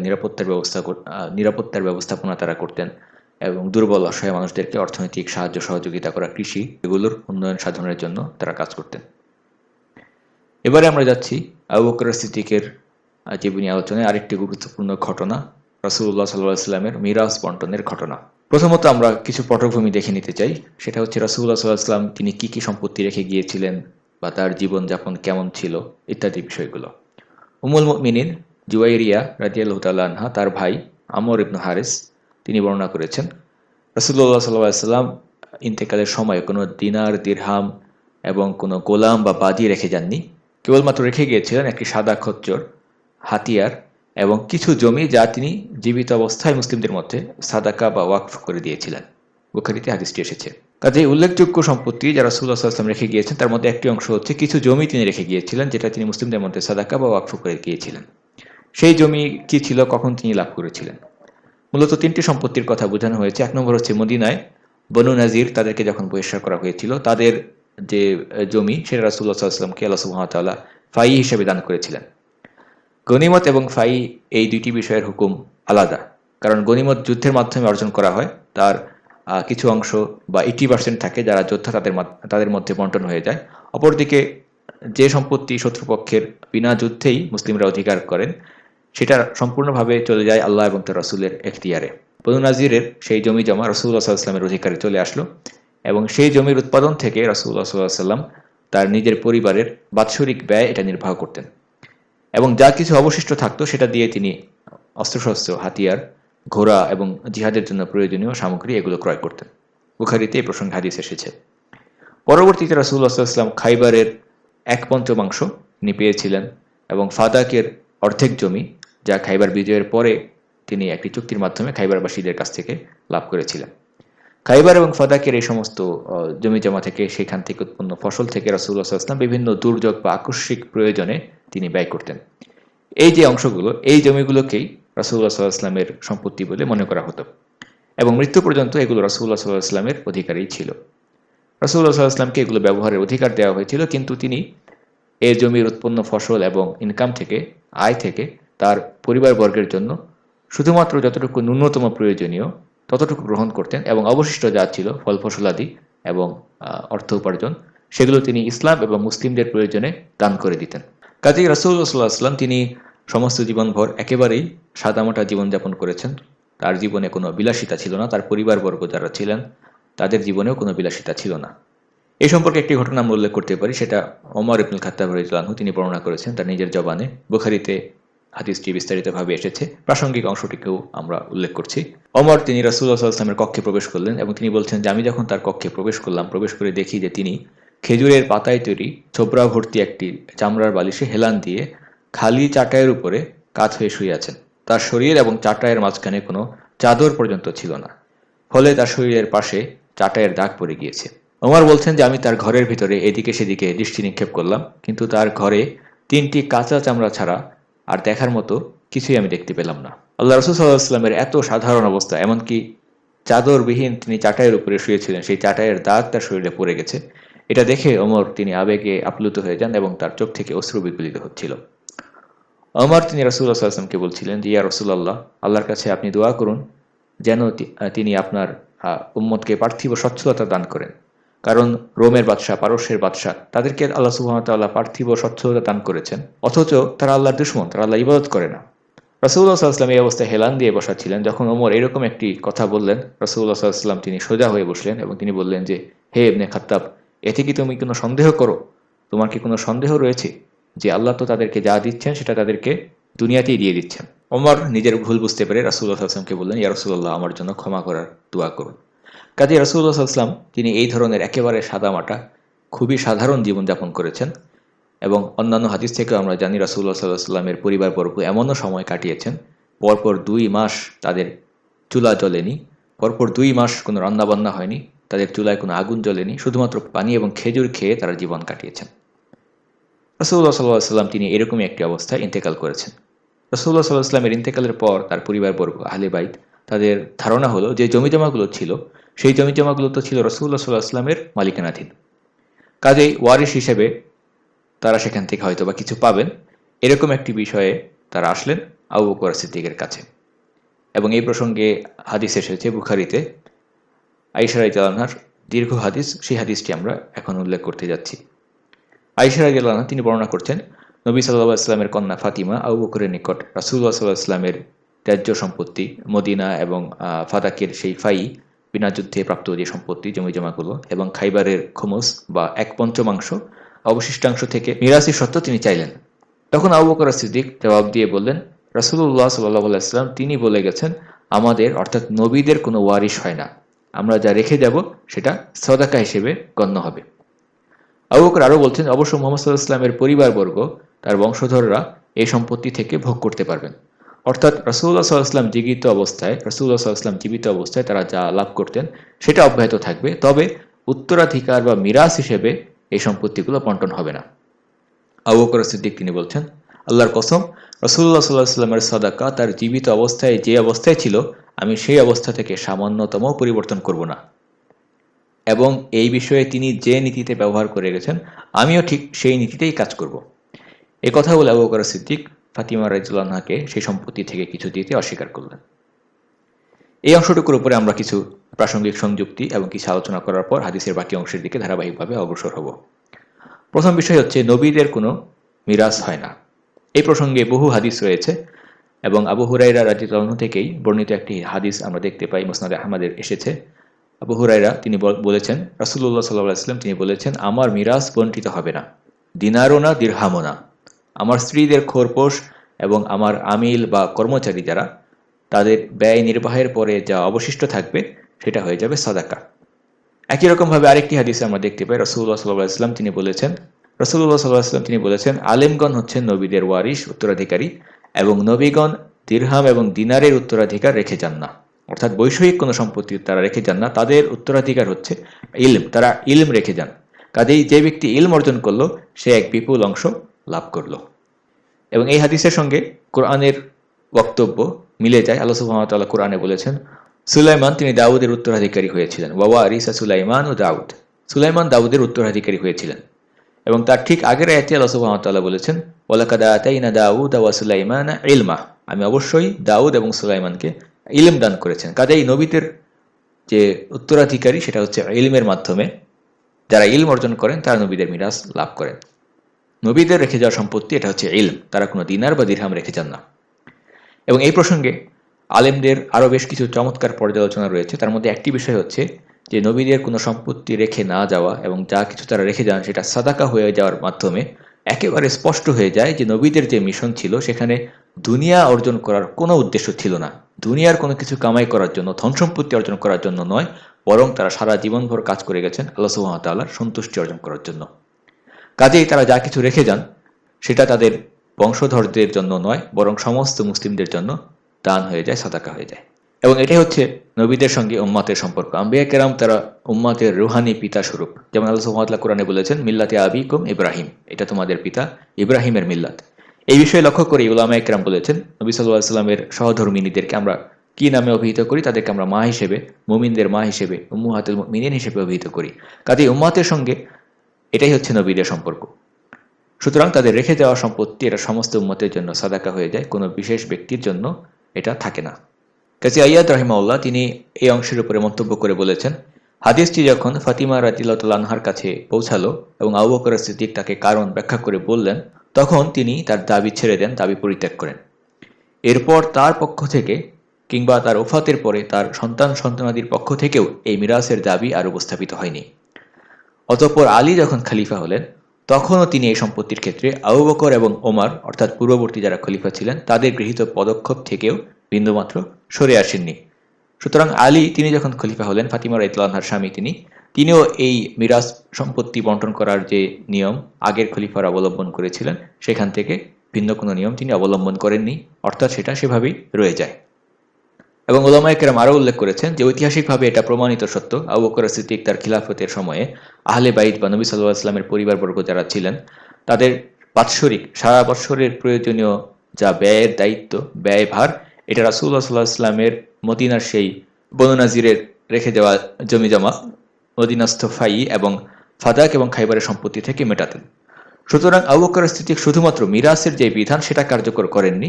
নিরাপত্তার ব্যবস্থাপনা তারা করতেন এবং দুর্বল অসহায় মানুষদেরকে অর্থনৈতিক সাহায্য সহযোগিতা করা, কৃষি এগুলোর উন্নয়ন সাধনের জন্য তারা কাজ করতেন। এবারে আমরা যাচ্ছি আবু বকর সিদ্দিকের জীবনী আলোচনায় আরেকটি গুরুত্বপূর্ণ ঘটনা, রাসূলুল্লাহ সাল্লাল্লাহু আলাইহি ওয়াসাল্লামের মিরাজ বন্টনের ঘটনা। প্রথমত আমরা কিছু পটভূমি দেখে নিতে চাই, সেটা হচ্ছে রাসূলুল্লাহ সাল্লাল্লাহু আলাইহি ওয়াসাল্লাম তিনি কি কি সম্পত্তি রেখে গিয়েছিলেন বা তার জীবনযাপন কেমন ছিল ইত্যাদি বিষয়গুলো। উম্মুল মুমিনিন জুওয়াইরিয়া রাদিয়াল্লাহু তাআলা আনহা তার ভাই আমর ইবনে হারিস তিনি বর্ণনা করেছেন, রাসূলুল্লাহ সাল্লাল্লাহু আলাইহি ওয়াসাল্লাম ইন্তেকালের সময় কোনো দিনার, দিরহাম এবং কোনো গোলাম বা বাদী রেখে যাননি। কেবলমাত্র রেখে গিয়েছিলেন একটি সাদা খচ্চর, হাতিয়ার এবং কিছু জমি, যা তিনি জীবিত অবস্থায় মুসলিমদের মধ্যে সাদাকা বা ওয়াকফ করে দিয়েছিলেন। বুখারীতে হাদিসটি এসেছে। কাজেই উল্লেখযোগ্য সম্পত্তি যারা রাসূলুল্লাহ সাল্লাল্লাহু আলাইহি ওয়াসাল্লাম রেখে গিয়েছেন, তার মধ্যে একটি অংশ হচ্ছে কিছু জমি তিনি রেখে গিয়েছিলেন, যেটা তিনি মুসলিমদের মধ্যে সাদাকা বা ওয়াকফ করে গিয়েছিলেন। সেই জমি কি ছিল, কখন তিনি লাভ করেছিলেন? মূলত তিনটি সম্পত্তির কথা বোঝানো হয়েছে। এক নম্বর হচ্ছে মদিনায় বনু নাজির, তাদেরকে যখন বহিষ্কার করা হয়েছিল, তাদের যে জমি, সেটা রাসূলুল্লাহ সাল্লাল্লাহু আলাইহি ওয়াসাল্লামকে আল্লাহ সুবহানাহু ওয়া তাআলা ফাই হিসেবে দান করেছিলেন। গনিমত এবং ফাই এই দুইটি বিষয়ের হুকুম আলাদা। কারণ গনিমত যুদ্ধের মাধ্যমে অর্জন করা হয়, তার কিছু অংশ বা 80% থাকে যারা যোদ্ধা, তাদের মধ্যে বন্টন হয়ে যায়। অপরদিকে যে সম্পত্তি শত্রুপক্ষের বিনা যুদ্ধেই মুসলিমরা অধিকার করেন, সেটা সম্পূর্ণভাবে চলে যায় আল্লাহ এবং তার রাসূলের এখতিয়ারে। বনু নাজিরের সেই জমি জমা রাসূলুল্লাহ সাল্লাল্লাহু আলাইহি ওয়াসাল্লামের অধিকারে চলে আসলো এবং সেই জমির উৎপাদন থেকে রাসূলুল্লাহ সাল্লাল্লাহু আলাইহি ওয়াসাল্লাম তার নিজের পরিবারের বাৎসরিক ব্যয় এটা নির্বাহ করতেন এবং যা কিছু অবশিষ্ট থাকতো সেটা দিয়ে তিনি অস্ত্রশস্ত্র, হাতিয়ার, ঘোড়া এবং জিহাদের জন্য প্রয়োজনীয় সামগ্রী এগুলো ক্রয় করতেন। বুখারীতে এই প্রসঙ্গে হাদিস এসেছে। পরবর্তীতে রাসূলুল্লাহ সাল্লাল্লাহু আলাইহি ওয়াসাল্লাম খাইবারের 1/5 তিনি পেয়েছিলেন এবং ফাদাকের অর্ধেক জমি, যা খাইবার বিজয়ের পরে তিনি একটি চুক্তির মাধ্যমে খাইবারবাসীদের কাছ থেকে লাভ করেছিলেন। খাইবার এবং ফাদাকের এই সমস্ত জমি জমা থেকে, সেখান থেকে উৎপন্ন ফসল থেকে রাসূলুল্লাহ সাল্লাল্লাহু আলাইহি ওয়াসাল্লাম বিভিন্ন দুর্যোগ বা আকস্মিক প্রয়োজনে তিনি ব্যয় করতেন। এই যে অংশগুলো, এই জমিগুলোকেই রাসূলুল্লাহ সাল্লাল্লাহু আলাইহি ওয়াসাল্লামের সম্পত্তি বলে মনে করা হতো এবং মৃত্যু পর্যন্ত এগুলো রাসূলুল্লাহ সাল্লাল্লাহু আলাইহি ওয়াসাল্লামের অধিকারেই ছিল। রাসূলুল্লাহ সাল্লাল্লাহু আলাইহি ওয়াসাল্লামকে এগুলো ব্যবহারের অধিকার দেওয়া হয়েছিল, কিন্তু তিনি এই জমির উৎপন্ন ফসল এবং ইনকাম থেকে, আয় থেকে তার পরিবারবর্গের জন্য শুধুমাত্র যতটুকু ন্যূনতম প্রয়োজনীয় ততটুকু গ্রহণ করতেন এবং অবশিষ্ট যা ছিল ফল ফসলাদি এবং অর্থ উপার্জন, সেগুলো তিনি ইসলাম এবং মুসলিমদের প্রয়োজনে দান করে দিতেন। কাজেই রাসূলুল্লাহ সাল্লাল্লাহু আলাইহি ওয়াসাল্লাম তিনি সমস্ত জীবনভর একেবারেই সাদামাটা জীবনযাপন করেছেন। তার জীবনে কোনো বিলাসিতা ছিল না, তার পরিবারবর্গ যারা ছিলেন তাদের জীবনেও কোনো বিলাসিতা ছিল না। এই সম্পর্কে একটি ঘটনা আমরা উল্লেখ করতে পারি, সেটা ওমর ইবনুল খাত্তাব রাদিয়াল্লাহু আনহু তিনি বর্ণনা করেছেন তার নিজের জবানে। বুখারীতে হাদিসটি বিস্তারিতভাবে এসেছে, প্রাসঙ্গিক অংশটিকেও আমরা উল্লেখ করছি। ওমর তিনি রাসূলুল্লাহ সাল্লাল্লাহু আলাইহি ওয়াসাল্লামের কক্ষে প্রবেশ করলেন এবং তিনি বলছেন যে আমি যখন তার কক্ষে প্রবেশ করলাম, প্রবেশ করে দেখি যে তিনি খেজুরের পাতায় তৈরি ছোবরা ভর্তি একটি চামড়ার বালিশে হেলান দিয়ে খালি চাটাইয়ের উপরে কাত হয়ে শুয়ে আছেন। তার শরীর এবং চাটাইয়ের মাঝখানে কোনো চাদর পর্যন্ত ছিল না, ফলে তার শরীরের পাশে চাটাইয়ের দাগ পড়ে গিয়েছে। ওমর বলছেন যে আমি তার ঘরের ভিতরে এদিকে সেদিকে দৃষ্টি নিক্ষেপ করলাম, কিন্তু তার ঘরে 3টি কাঁচা চামড়া ছাড়া আর দেখার মতো কিছুই আমি দেখতে পেলাম না। আল্লাহ রাসূল সাল্লাল্লাহু আলাইহি ওয়াসাল্লামের এত সাধারণ অবস্থা, এমনকি চাদরবিহীন তিনি চাটাইয়ের উপরে শুয়েছিলেন, সেই চাটাইয়ের দাগ তার শরীরে পড়ে গেছে, এটা দেখে ওমর তিনি আবেগে আপ্লুত হয়ে যান এবং তার চোখ থেকে অশ্রু বিগলিত হচ্ছিল। ওমর তিনি রাসূলুল্লাহ সাল্লাল্লাহু আলাইহি ওয়াসাল্লামকে বলছিলেন যে ইয়া রাসূলুল্লাহ, আল্লাহর কাছে আপনি দোয়া করুন যেন তিনি আপনার উম্মতকে পার্থিব সচ্ছলতা দান করেন। কারণ রোমের বাদশাহ, পারস্যের বাদশাহ, তাদেরকে আল্লাহ সুবহানাহু ওয়া তাআলা পার্থিব সচ্ছলতা দান করেছেন, অথচ তারা আল্লাহর দুশমন, তারা আল্লাহ ইবাদত করে না। রাসূলুল্লাহ সাল্লাল্লাহু আলাইহি ওয়াসাল্লাম এই অবস্থায় হেলান দিয়ে বসা ছিলেন। যখন ওমর এরকম একটি কথা বললেন, রাসূলুল্লাহ সাল্লাল্লাহু আলাইহি ওয়াসাল্লাম তিনি সোজা হয়ে বসলেন এবং তিনি বললেন যে হে ইবনে খাত্তাব, এতে কি তুমি কোনো সন্দেহ করো? তোমার কি কোনো সন্দেহ রয়েছে যে আল্লাহ তো তাদেরকে যা দিচ্ছেন সেটা তাদেরকে দুনিয়াতেই দিয়ে দিচ্ছেন? ওমর নিজের ভুল বুঝতে পেরে রাসূলুল্লাহ সাল্লাল্লাহু আলাইহি ওয়াসাল্লামকে বললেন, ইয়া রাসূলুল্লাহ, আমার জন্য ক্ষমা করার দোয়া করুন। কাজেই রাসূলুল্লাহ সাল্লাল্লাহু আলাইহি ওয়াসাল্লাম তিনি এই ধরনের একেবারে সাদামাটা খুবই সাধারণ জীবনযাপন করেছেন এবং অন্যান্য হাদিস থেকেও আমরা জানি রাসূলুল্লাহ সাল্লাল্লাহু আলাইহি ওয়াসাল্লামের পরিবারবর্গ এমনও সময় কাটিয়েছেন পরপর 2 মাস তাদের চুলা জ্বলেনি, পরপর 2 মাস কোনো রান্নাবান্না হয়নি, তাদের চুলায় কোনো আগুন জ্বলেনি, শুধুমাত্র পানি এবং খেজুর খেয়ে তারা জীবন কাটিয়েছেন। রাসূলুল্লাহ সাল্লাল্লাহু আলাইহি ওয়াসাল্লাম তিনি এরকমই একটি অবস্থায় ইন্তেকাল করেছেন। রাসূলুল্লাহ সাল্লাল্লাহু আলাইহি ওয়াসাল্লামের ইন্তেকালের পর তার পরিবারবর্গ, আহলে বাইত, তাদের ধারণা হলো যে জমিজমাগুলো ছিল, সেই জমিজমাগুলো তো ছিল রাসূলুল্লাহ সাল্লাল্লাহু আলাইহি ওয়াসাল্লামের মালিকানাধীন। কাজেই ওয়ারিশ হিসেবে তারা সেখান থেকে হয়তো বা কিছু পাবেন, এরকম একটি বিষয়ে তারা আসলেন আবু বকর সিদ্দিকের কাছে এবং এই প্রসঙ্গে হাদিস এসেছে বুখারীতে। আয়েশা রাদিয়াল্লাহু আনহার দীর্ঘ হাদিস, সেই হাদিসটি আমরা এখন উল্লেখ করতে যাচ্ছি। আয়েশা রাদিয়াল্লাহু আনহা তিনি বর্ণনা করছেন, নবী সাল্লাল্লাহু আলাইহি ওয়াসাল্লামের কন্যা ফাতিমা আবু বকরের নিকট রাসূলুল্লাহ সাল্লাল্লাহু আলাইহি ওয়াসাল্লামের ত্যায্য সম্পত্তি মদিনা এবং ফাদাকের সেই ফাই, বিনা যুদ্ধে প্রাপ্ত যে সম্পত্তি জমিজমাগুলো এবং খাইবারের খুমুস বা 1/5 অবশিষ্টাংশ থেকে মিরাসি সত্ত্ব তিনি চাইলেন। তখন আবু বকর সিদ্দিক জবাব দিয়ে বললেন, রাসূলুল্লাহ সাল্লাল্লাহু আলাইহি ওয়াসাল্লাম তিনি বলে গেছেন, আমাদের অর্থাৎ নবীদের কোনো ওয়ারিশ হয় না, আমরা যা রেখে যাব সেটা সদাকা হিসেবে গণ্য হবে। আবু বকর আরও বলছেন, অবশ্য মুহাম্মদ সাল্লাল্লাহু আলাইহি ওয়াসাল্লামের পরিবারবর্গ, তার বংশধররা এই সম্পত্তি থেকে ভোগ করতে পারবেন। অর্থাৎ রাসূলুল্লাহ সাল্লাল্লাহু আলাইহি ওয়াসাল্লাম জীবিত অবস্থায় তারা যা লাভ করতেন সেটা অব্যাহত থাকবে, তবে উত্তরাধিকার বা মিরাস হিসেবে এই সম্পত্তিগুলো বণ্টন হবে না। আবু বকর সিদ্দিক তিনি বলছেন, আল্লাহর কসম, রাসূলুল্লাহ সাল্লাল্লাহু আলাইহি ওয়াসাল্লামের সাদাকা তার জীবিত অবস্থায় যে অবস্থায় ছিল আমি সেই অবস্থা থেকে সামান্যতম পরিবর্তন করব না, এবং এই বিষয়ে তিনি যে নীতিতে ব্যবহার করে গেছেন আমিও ঠিক সেই নীতিতেই কাজ করব। এ কথা বলে আবু বকর সিদ্দিক ফাতিমা রাদিয়াল্লাহু আনহাকে সেই সম্পত্তি থেকে কিছু দিতে অস্বীকার করলেন। এই অংশটুকুর উপরে আমরা কিছু প্রাসঙ্গিক সংযুক্তি এবং কিছু আলোচনা করার পর হাদিসের বাকি অংশের দিকে ধারাবাহিকভাবে অগ্রসর হব। প্রথম বিষয় হচ্ছে, নবীদের কোনো মিরাস হয় না। এই প্রসঙ্গে বহু হাদিস রয়েছে এবং আবু হুরায়রা রাদিয়াল্লাহু আনহু থেকেই বর্ণিত একটি হাদিস আমরা দেখতে পাই, মুসনাদ আহমদের এসেছে। আবু হুরায়রা তিনি বলেছেন, রাসূলুল্লাহ সাল্লাল্লাহু আলাইহি ওয়াসাল্লাম তিনি বলেছেন, আমার মিরাস বণ্টিত হবে না, দিনারও না, দিরহামও না। আমার স্ত্রীদের খোরপোশ এবং আমার আমিল বা কর্মচারী যারা, তাদের ব্যয় নির্বাহের পরে যা অবশিষ্ট থাকবে সেটা হয়ে যাবে সাদাকা। একই রকমভাবে আরেকটি হাদিসে আমরা দেখতে পাই, রাসূলুল্লাহ সাল্লাল্লাহু আলাইহি ওয়াসাল্লাম তিনি বলেছেন, আলেমগণ হচ্ছেন নবীদের ওয়ারিশ, উত্তরাধিকারী, এবং নবীগণ দিরহাম এবং দিনারের উত্তরাধিকার রেখে যান না। অর্থাৎ বৈষয়িক কোনো সম্পত্তি তারা রেখে যান না, তাদের উত্তরাধিকার হচ্ছে ইলম, তারা ইলম রেখে যান। কাজেই যে ব্যক্তি ইলম অর্জন করলো সে এক বিপুল অংশ লাভ করলো। এবং এই হাদিসের সঙ্গে কোরআনের বক্তব্য মিলে যায়। আল্লাহ সুবহানাহু ওয়া তাআলা কোরআনে বলেছেন, সুলাইমান তিনি দাউদের উত্তরাধিকারী হয়েছিলেন, ওয়া ওয়ারিসা সুলাইমান ও দাউদ, সুলাইমান দাউদের উত্তরাধিকারী হয়েছিলেন। এবং তার ঠিক আগের আয়াতে আল্লাহ সুবহানাহু ওয়া তাআলা বলেছেন, ওয়ালাকাদ আতাইনা দাউদা ওয়া সুলাইমানা ইলমা, আমি অবশ্যই দাউদ এবং সুলাইমানকে ইলম দান করেছেন। কাজেই নবীদের যে উত্তরাধিকারী সেটা হচ্ছে ইলমের মাধ্যমে, যারা ইলম অর্জন করেন তারা নবীদের মিরাস লাভ করেন। নবীদের রেখে যাওয়া সম্পত্তি এটা হচ্ছে ইলম, তারা কোনো দিনার বা দিরহাম রেখে যান না। এবং এই প্রসঙ্গে আলেমদের আরও বেশ কিছু চমৎকার পর্যালোচনা রয়েছে। তার মধ্যে একটি বিষয় হচ্ছে যে নবীদের কোনো সম্পত্তি রেখে না যাওয়া এবং যা কিছু তারা রেখে যান সেটা সাদাকা হয়ে যাওয়ার মাধ্যমে একেবারে স্পষ্ট হয়ে যায় যে নবীদের যে মিশন ছিল সেখানে দুনিয়া অর্জন করার কোনো উদ্দেশ্য ছিল না, দুনিয়ার কোনো কিছু কামাই করার জন্য, ধন সম্পত্তি অর্জন করার জন্য নয়, বরং তারা সারা জীবনভর কাজ করে গেছেন আল্লাহ সুবহানাহু ওয়া তাআলার সন্তুষ্টি অর্জন করার জন্য। কাজেই তারা যা কিছু রেখে যান সেটা তাদের বংশধরদের জন্য নয়, বরং সমস্ত মুসলিমদের জন্য দান হয়ে যায়, সাদাকা হয়ে যায়। এবং এটাই হচ্ছে নবীদের সঙ্গে উম্মতের সম্পর্ক। আম্বিয়া কেরাম তারা উম্মতের রুহানি পিতা স্বরূপ। যেমন আল্লাহ সুবহানাহু ওয়া তাআলা কোরআনে বলেছেন, মিল্লাতে আবিকুম ইব্রাহিম, এটা তোমাদের পিতা ইব্রাহিমের মিল্লাত। এই বিষয়ে লক্ষ্য করে উলামায়ে কেরাম বলেছেন, নবী সাল্লাল্লাহু আলাইহি ওয়াসাল্লামের সহধর্মিনীদেরকে আমরা কি নামে অভিহিত করি? তাদেরকে আমরা মা হিসেবে, মুমিনদের মা হিসেবে, উম্মুহাতুল মুমিনিন হিসেবে অভিহিত করি। কাজেই উম্মতের সঙ্গে এটাই হচ্ছে নবীদের সম্পর্ক। সুতরাং তাদের রেখে যাওয়া সম্পত্তি এটা সমস্ত উম্মতের জন্য সাদাকা হয়ে যায়, কোনো বিশেষ ব্যক্তির জন্য এটা থাকে না। কাজী আইয়াদ রাহিমাহুল্লাহ তিনি এই অংশের উপরে মন্তব্য করে বলেছেন, হাদিসটি যখন ফাতিমা রাদিয়াল্লাহু তাআলা আনহার কাছে পৌঁছালো এবং আবু বকর সিদ্দিক তাকে কারণ ব্যাখ্যা করে বললেন, তখন তিনি তার দাবি ছেড়ে দেন, দাবি পরিত্যাগ করেন। এরপর তার পক্ষ থেকে কিংবা তার ওফাতের পরে তার সন্তানাদির পক্ষ থেকেও এই মিরাসের দাবি আর উপস্থাপিত হয়নি। অতঃপর আলী যখন খলিফা হলেন তখনও তিনি এই সম্পত্তির ক্ষেত্রে আবু বকর এবং ওমর অর্থাৎ পূর্ববর্তী যারা খলিফা ছিলেন তাদের গৃহীত পদক্ষেপ থেকেও বিন্দুমাত্র সরে আসেননি। সুতরাং আলী তিনি যখন খলিফা হলেন, ফাতিমা রাদিয়াল্লাহু আনহার স্বামী তিনিও এই মিরাস সম্পত্তি বণ্টন করার যে নিয়ম আগের খলিফারা অবলম্বন করেছিলেন সেখান থেকে ভিন্ন কোনো নিয়ম তিনি অবলম্বন করেননি, অর্থাৎ সেটা সেভাবেই রয়ে যায়। এবং উলামায়ে কেরাম আরও উল্লেখ করেছেন যে ঐতিহাসিকভাবে এটা প্রমাণিত সত্য, আবু বকর সিদ্দিক তার খিলাফতের সময়ে আহলে বাইত বা নবী সাল্লাল্লাহু আলাইহি ওয়াসাল্লামের পরিবারবর্গ যারা ছিলেন তাদের বাৎসরিক সারা বৎসরের প্রয়োজনীয় যা ব্যয়ের দায়িত্ব, ব্যয়ভার, এটা রাসূলুল্লাহ সাল্লাল্লাহু আলাইহি ওয়াসাল্লামের মদিনার সেই বনু নাজিরের রেখে দেওয়া জমিজমা, মদিনাস্থ ফাই এবং ফাদাক এবং খাইবারের সম্পত্তি থেকে মেটাতেন। সুতরাং আবু বকর সিদ্দিক শুধুমাত্র মিরাসের যে বিধান সেটা কার্যকর করেননি,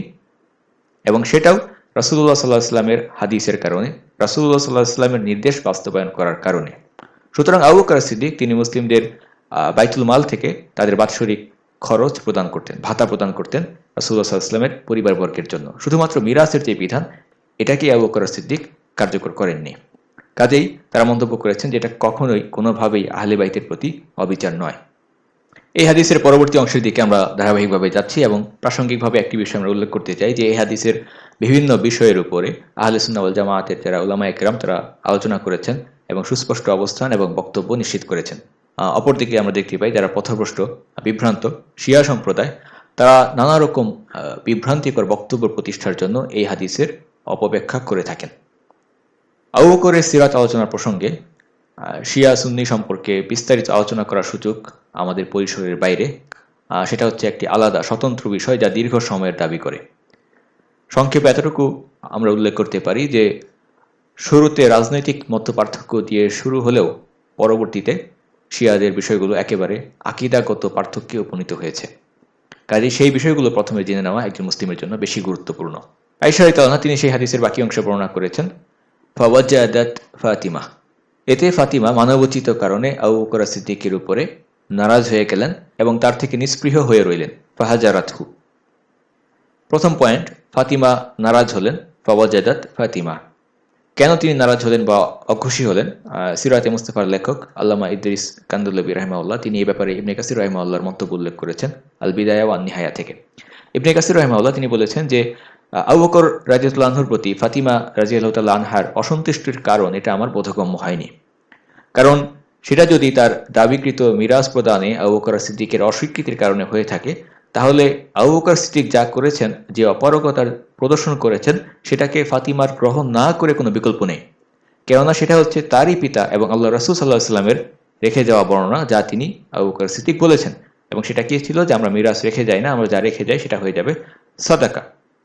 এবং সেটাও রাসূলুল্লাহ সাল্লাল্লাহু আলাইহি ওয়াসাল্লামের হাদিসের কারণে, রাসূলুল্লাহ সাল্লাল্লাহু আলাইহি ওয়াসাল্লামের নির্দেশ বাস্তবায়ন করার কারণে। সুতরাং আবু বকর সিদ্দিক তিনি মুসলিমদের বাইতুল মাল থেকে তাদের বাৎসরিক খরচ প্রদান করতেন, ভাতা প্রদান করতেন রাসূলুল্লাহ সাল্লাল্লাহু আলাইহি ওয়াসাল্লামের পরিবারবর্গের জন্য। শুধুমাত্র মিরাসের যে বিধান এটাকে আবু বকর সিদ্দিক কার্যকর করেননি। কাজেই তারা মন্তব্য করেছেন যে এটা কখনোই কোনোভাবেই আহলে বাইতের প্রতি অবিচার নয়। এই হাদিসের পরবর্তী অংশের দিকে আমরা ধারাবাহিকভাবে যাচ্ছি এবং প্রাসঙ্গিকভাবে একটি বিষয় আমরা উল্লেখ করতে চাই যে এই হাদিসের বিভিন্ন বিষয়ের উপরে আহলে সুন্নাহ ওয়াল জামায়াতের যারা উলামায়ে কেরাম তারা আলোচনা করেছেন এবং সুস্পষ্ট অবস্থান এবং বক্তব্য নিশ্চিত করেছেন। অপরদিকে আমরা দেখতে পাই যারা পথভ্রষ্ট, বিভ্রান্ত শিয়া সম্প্রদায়, তারা নানা রকম বিভ্রান্তিকর বক্তব্য প্রতিষ্ঠার জন্য এই হাদিসের অপব্যাখ্যা করে থাকেন। আবু বকরের সিরাত আলোচনার প্রসঙ্গে শিয়া সুন্নি সম্পর্কে বিস্তারিত আলোচনা করার সুযোগ আমাদের পরিসরের বাইরে। সেটা হচ্ছে একটি আলাদা স্বতন্ত্র বিষয় যা দীর্ঘ সময়ের দাবি করে। সংক্ষেপে এতটুকু আমরা উল্লেখ করতে পারি যে শুরুতে রাজনৈতিক মতপার্থক্য দিয়ে শুরু হলেও পরবর্তীতে শিয়াদের বিষয়গুলো একেবারে আকীদাগত পার্থক্যে উপনীত হয়েছে। কাজে সেই বিষয়গুলো প্রথমে জেনে নেওয়া একজন মুসলিমের জন্য বেশি গুরুত্বপূর্ণ। আয়েশা রাদিয়াল্লাহু আনহা তিনি সেই হাদিসের বাকি অংশ বর্ণনা করেছেন, ফাওয়াজাদাত ফাতিমা, এতে ফাতিমা মানবোচিত কারণে আবু বকর সিদ্দিকের উপরে নারাজ হয়ে গেলেন এবং তার থেকে নিস্পৃহ হয়ে রইলেন। ফাহাজারাতহু, প্রথম পয়েন্ট, ফাতিমা নারাজ হলেন। ফাওয়াজাদাত ফাতিমা, কেন তিনি নারাজ হলেন বা অখুশি হলেন? সিরাতে মুস্তাফার লেখক আল্লামা ইদ্রিস কান্দুল্লাবী রাহিমাহুল্লাহ তিনি এই ব্যাপারে ইবনে কাসির রাহিমাহুল্লাহর মন্তব্য উল্লেখ করেছেন আল বিদায়া ওয়ান নিহায়া থেকে। ইবনে কাসির রাহিমাহুল্লাহ তিনি বলেছেন যে আবু বকর রাদিয়াল্লাহু আনহুর প্রতি ফাতিমা রাদিয়াল্লাহু তাআলা আনহার অসন্তুষ্টির কারণ এটা আমার বোধগম্য হয়নি। কারণ সেটা যদি তার দাবিকৃত মিরাজ প্রদানে আবু বকর সিদ্দিকের অস্বীকৃতির কারণে হয়ে থাকে, তাহলে আবু বকর সিদ্দিক যা করেছেন, যে অপারগতার প্রদর্শন করেছেন, সেটাকে ফাতিমার গ্রহণ না করে কোনো বিকল্প নেই। কেননা সেটা হচ্ছে তারই পিতা এবং আল্লাহ রাসূল সাল্লাল্লাহু আলাইহি ওয়াসাল্লামের রেখে যাওয়া বর্ণনা, যা তিনি আবু বকর সিদ্দিক বলেছেন। এবং সেটা কি ছিল যে আমরা মিরাজ রেখে যাই না, আমরা যা রেখে যাই সেটা হয়ে যাবে সাদাকা।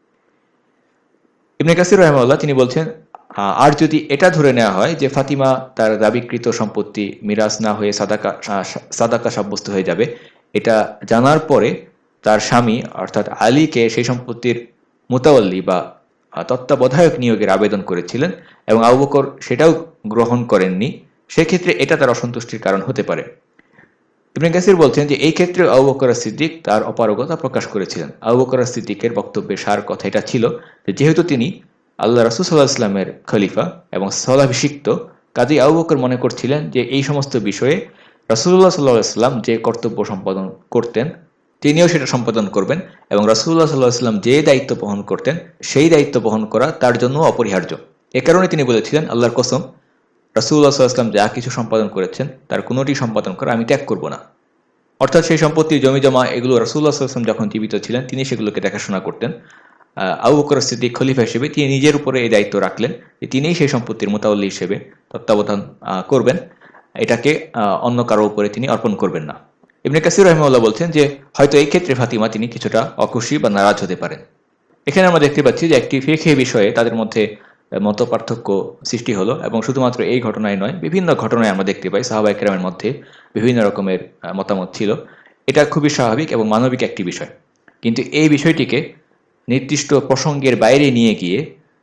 ইবনে কাসির রাহিমাহুল্লাহ তিনি বলছেন, আর যদি এটা ধরে নেওয়া হয় যে ফাতিমা তার দাবিকৃত সম্পত্তি মিরাজ না হয়ে সাদাকা সাব্যস্ত হয়ে যাবে, এটা জানার পরে তার স্বামী অর্থাৎ আলীকে সেই সম্পত্তির মুতাওয়াল্লি বা তত্ত্বাবধায়ক নিয়োগের আবেদন করেছিলেন এবং আবু বকর সেটাও গ্রহণ করেননি, সেক্ষেত্রে এটা তার অসন্তুষ্টির কারণ হতে পারে। ইবনে কাসির বলছেন যে এই ক্ষেত্রে আবু বকর সিদ্দিক তার অপারগতা প্রকাশ করেছিলেন। আবু বকর সিদ্দিকের বক্তব্যের সার কথা এটা ছিল যে যেহেতু তিনি আল্লাহ রাসূল সাল্লাল্লাহু আলাইহি ওয়াসাল্লামের খলিফা এবং স্থলাভিষিক্ত, কাজেই আবু বকর মনে করছিলেন যে এই সমস্ত বিষয়ে রাসূলুল্লাহ সাল্লাল্লাহু আলাইহি ওয়াসাল্লাম যে কর্তব্য সম্পাদন করতেন তিনিও সেটা সম্পাদন করবেন এবং রাসূলুল্লাহ সাল্লাল্লাহু আলাইহি ওয়াসাল্লাম যে দায়িত্ব বহন করতেন সেই দায়িত্ব বহন করা তার জন্য অপরিহার্য। এ কারণে তিনি বলেছিলেন, আল্লাহর কসম, রাসূলুল্লাহ সাল্লাল্লাহু আলাইহি ওয়াসাল্লাম যা কিছু সম্পাদন করেছেন তার কোনোটি সম্পাদন করা আমি ত্যাগ করব না। অর্থাৎ সেই সম্পত্তির জমিজমা এগুলো রাসূলুল্লাহ সাল্লাল্লাহু আলাইহি ওয়াসাল্লাম যখন জীবিত ছিলেন তিনি সেগুলোকে দেখাশোনা করতেন। আবু বকর সিদ্দিক খলিফা হিসেবে তিনি নিজের উপরে এই দায়িত্ব রাখলেন যে তিনিই সেই সম্পত্তির মুতাওয়াল্লি হিসেবে তত্ত্বাবধান করবেন, এটাকে অন্য কারো উপরে তিনি অর্পণ করবেন না। ইবনে কাসির রাহিমাহুল্লাহ বলছেন যে হয়তো এই ক্ষেত্রে ফাতিমা তিনি কিছুটা অখুশি বা নারাজ হতে পারেন। এখানে আমরা দেখতে পাচ্ছি যে একটি ফিকহি বিষয়ে তাদের মধ্যে মতপার্থক্য সৃষ্টি হলো এবং শুধুমাত্র এই ঘটনায় নয়, বিভিন্ন ঘটনায় আমরা দেখতে পাই সাহাবায়ে কেরামের মধ্যে বিভিন্ন রকমের মতামত ছিল। এটা খুবই স্বাভাবিক এবং মানবিক একটি বিষয়। কিন্তু এই বিষয়টিকে নির্দিষ্ট প্রসঙ্গের বাইরে নিয়ে গিয়ে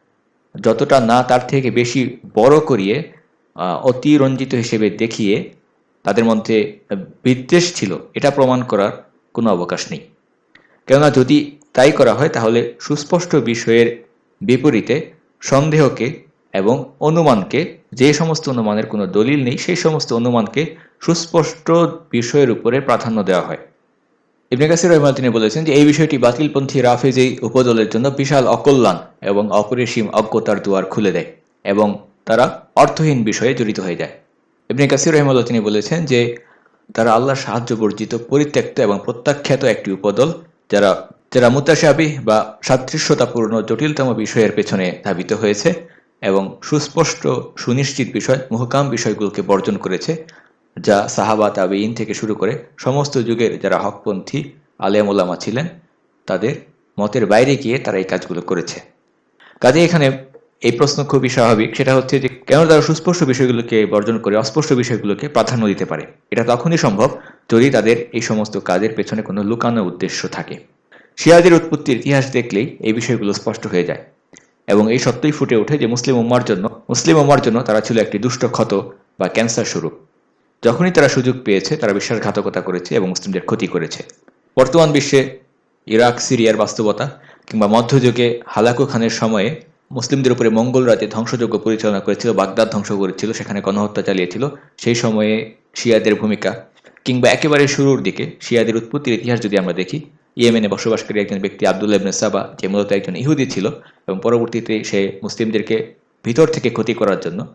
যতটা না তার থেকে বেশি বড় করিয়ে অতিরঞ্জিত হিসেবে দেখিয়ে তাদের মধ্যে বিদ্বেষ ছিল এটা প্রমাণ করার কোনো অবকাশ নেই। কেননা যদি তাই করা হয় তাহলে সুস্পষ্ট বিষয়ের বিপরীতে সন্দেহকে এবং অনুমানকে, যে সমস্ত অনুমানের কোনো দলিল নেই সেই সমস্ত অনুমানকে সুস্পষ্ট বিষয়ের উপরে প্রাধান্য দেওয়া হয়। ইবনে কাসির রাহিমাহুল্লাহ তিনি বলেছেন যে এই বিষয়টি বাতিলপন্থী রাফেজি উপদলের জন্য বিশাল অকল্যাণ এবং অপরিসীম অজ্ঞতার দুয়ার খুলে দেয় এবং তারা অর্থহীন বিষয়ে জড়িত হয়ে যায়। ইবনে কাসির রাহিমাহুল্লাহ তিনি বলেছেন যে তারা আল্লাহর সাহায্য বর্জিত, পরিত্যক্ত এবং প্রত্যাখ্যাত একটি উপদল, যারা মুতাশাবিহ বা সাদৃশ্যতাপূর্ণ জটিলতম বিষয়ের পেছনে ধাবিত হয়েছে এবং সুস্পষ্ট সুনিশ্চিত বিষয়, মুহকাম বিষয়গুলোকে বর্জন করেছে, যা সাহাবা তাবেঈন থেকে শুরু করে সমস্ত যুগের যারা হকপন্থী আলেম ওলামা ছিলেন তাদের মতের বাইরে গিয়ে তারা এই কাজগুলো করেছে। কাজে এখানে এই প্রশ্ন খুবই স্বাভাবিক, সেটা হচ্ছে যে কেন তারা সুস্পষ্ট বিষয়গুলোকে বর্জন করে অস্পষ্ট বিষয়গুলোকে প্রাধান্য দিতে পারে। এটা তখনই সম্ভব যদি তাদের এই সমস্ত কাজের পেছনে কোনো লুকানো উদ্দেশ্য থাকে। শিয়াদের উৎপত্তির ইতিহাস দেখলেই এই বিষয়গুলো স্পষ্ট হয়ে যায় এবং এই সত্যই ফুটে ওঠে যে মুসলিম উম্মার জন্য তারা ছিল একটি দুষ্ট ক্ষত বা ক্যান্সার স্বরূপ। যখনই তারা সুযোগ পেয়েছে তারা বিশ্বাসঘাতকতা করেছে এবং মুসলিমদের ক্ষতি করেছে। বর্তমান বিশ্বে ইরাক সিরিয়ার বাস্তবতা কিংবা মধ্যযুগে হালাকু খানের সময়ে মুসলিমদের উপরে মঙ্গলরা যে ধ্বংসযজ্ঞ পরিচালনা করেছিল, বাগদাদ ধ্বংস করেছিল, সেখানে গণহত্যা চালিয়েছিল, সেই সময়ে শিয়াদের ভূমিকা, কিংবা একেবারে শুরুর দিকে শিয়াদের উৎপত্তির ইতিহাস যদি আমরা দেখি, ইয়েমেনে বসবাসকারী একজন ব্যক্তি আব্দুল্লাহ ইবনে সাবা, যে মূলত একজন ইহুদি ছিল এবং পরবর্তীতে সে মুসলিমদেরকে ভিতর থেকে ক্ষতি করার জন্য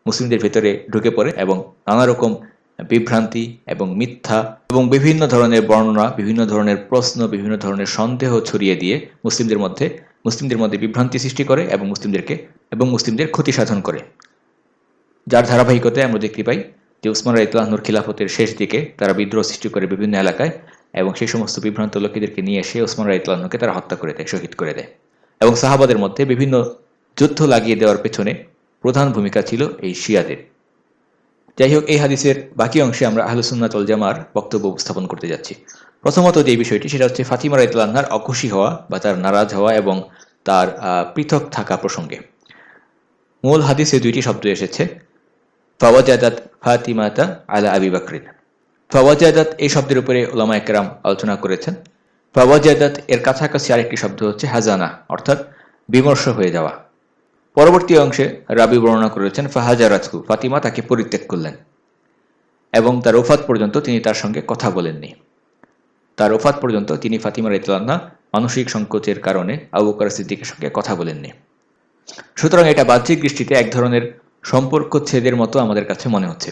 মুসলিমদের ভেতরে ঢুকে পড়ে এবং নানা রকম বিভ্রান্তি এবং মিথ্যা এবং বিভিন্ন ধরনের বর্ণনা, বিভিন্ন ধরনের প্রশ্ন, বিভিন্ন ধরনের সন্দেহ ছড়িয়ে দিয়ে মুসলিমদের মধ্যে বিভ্রান্তি সৃষ্টি করে এবং মুসলিমদের ক্ষতি সাধন করে। যার ধারাবাহিকতায় আমরা দেখতে পাই যে উসমান রাদিয়াল্লাহু আনহুর খিলাফতের শেষ দিকে তারা বিদ্রোহ সৃষ্টি করে বিভিন্ন এলাকায় এবং সেই সমস্ত বিভ্রান্ত লোকেদেরকে নিয়ে এসে উসমান রাদিয়াল্লাহু আনহুকে তারা হত্যা করে দেয়, শহীদ করে দেয়। এবং সাহাবাদের মধ্যে বিভিন্ন যুদ্ধ লাগিয়ে দেওয়ার পেছনে প্রধান ভূমিকা ছিল এই শিয়াদের। যাই হোক, এই হাদিসের বাকি অংশে আমরা আহলুস সুন্নাত ওয়াল জামার বক্তব্য উপস্থাপন করতে যাচ্ছি। প্রথমত যে বিষয়টি, সেটা হচ্ছে ফাতিমা রাদিয়াল্লাহু আনহার অখুশি হওয়া বা তার নারাজ হওয়া এবং তার পৃথক থাকা প্রসঙ্গে। মূল হাদিসে দুইটি শব্দ এসেছে, ফাওয়াজাদাত ফাতিমাতা আলা আবি বকরিন। ফাওয়াজাদাত এই শব্দের উপরে উলামায়ে কেরাম আলোচনা করেছেন। ফাওয়াজাদাত এর কাছাকাছি আরেকটি শব্দ হচ্ছে হাজানা, অর্থাৎ বিমর্ষ হয়ে যাওয়া। পরবর্তী অংশে রাবি বর্ণনা করেছেন ফাহাজারাতহু, ফাতিমা তাকে পরিত্যাগ করলেন এবং তার ওফাত পর্যন্ত তিনি তার সঙ্গে কথা বলেননি। তার ওফাত পর্যন্ত তিনি ফাতিমা রাদিয়াল্লাহু আনহা মানসিক সংকোচের কারণে আবু বকর সিদ্দিকের সঙ্গে কথা বলেননি। সুতরাং এটা বাহ্যিক দৃষ্টিতে এক ধরনের সম্পর্ক ছেদের মতো আমাদের কাছে মনে হচ্ছে।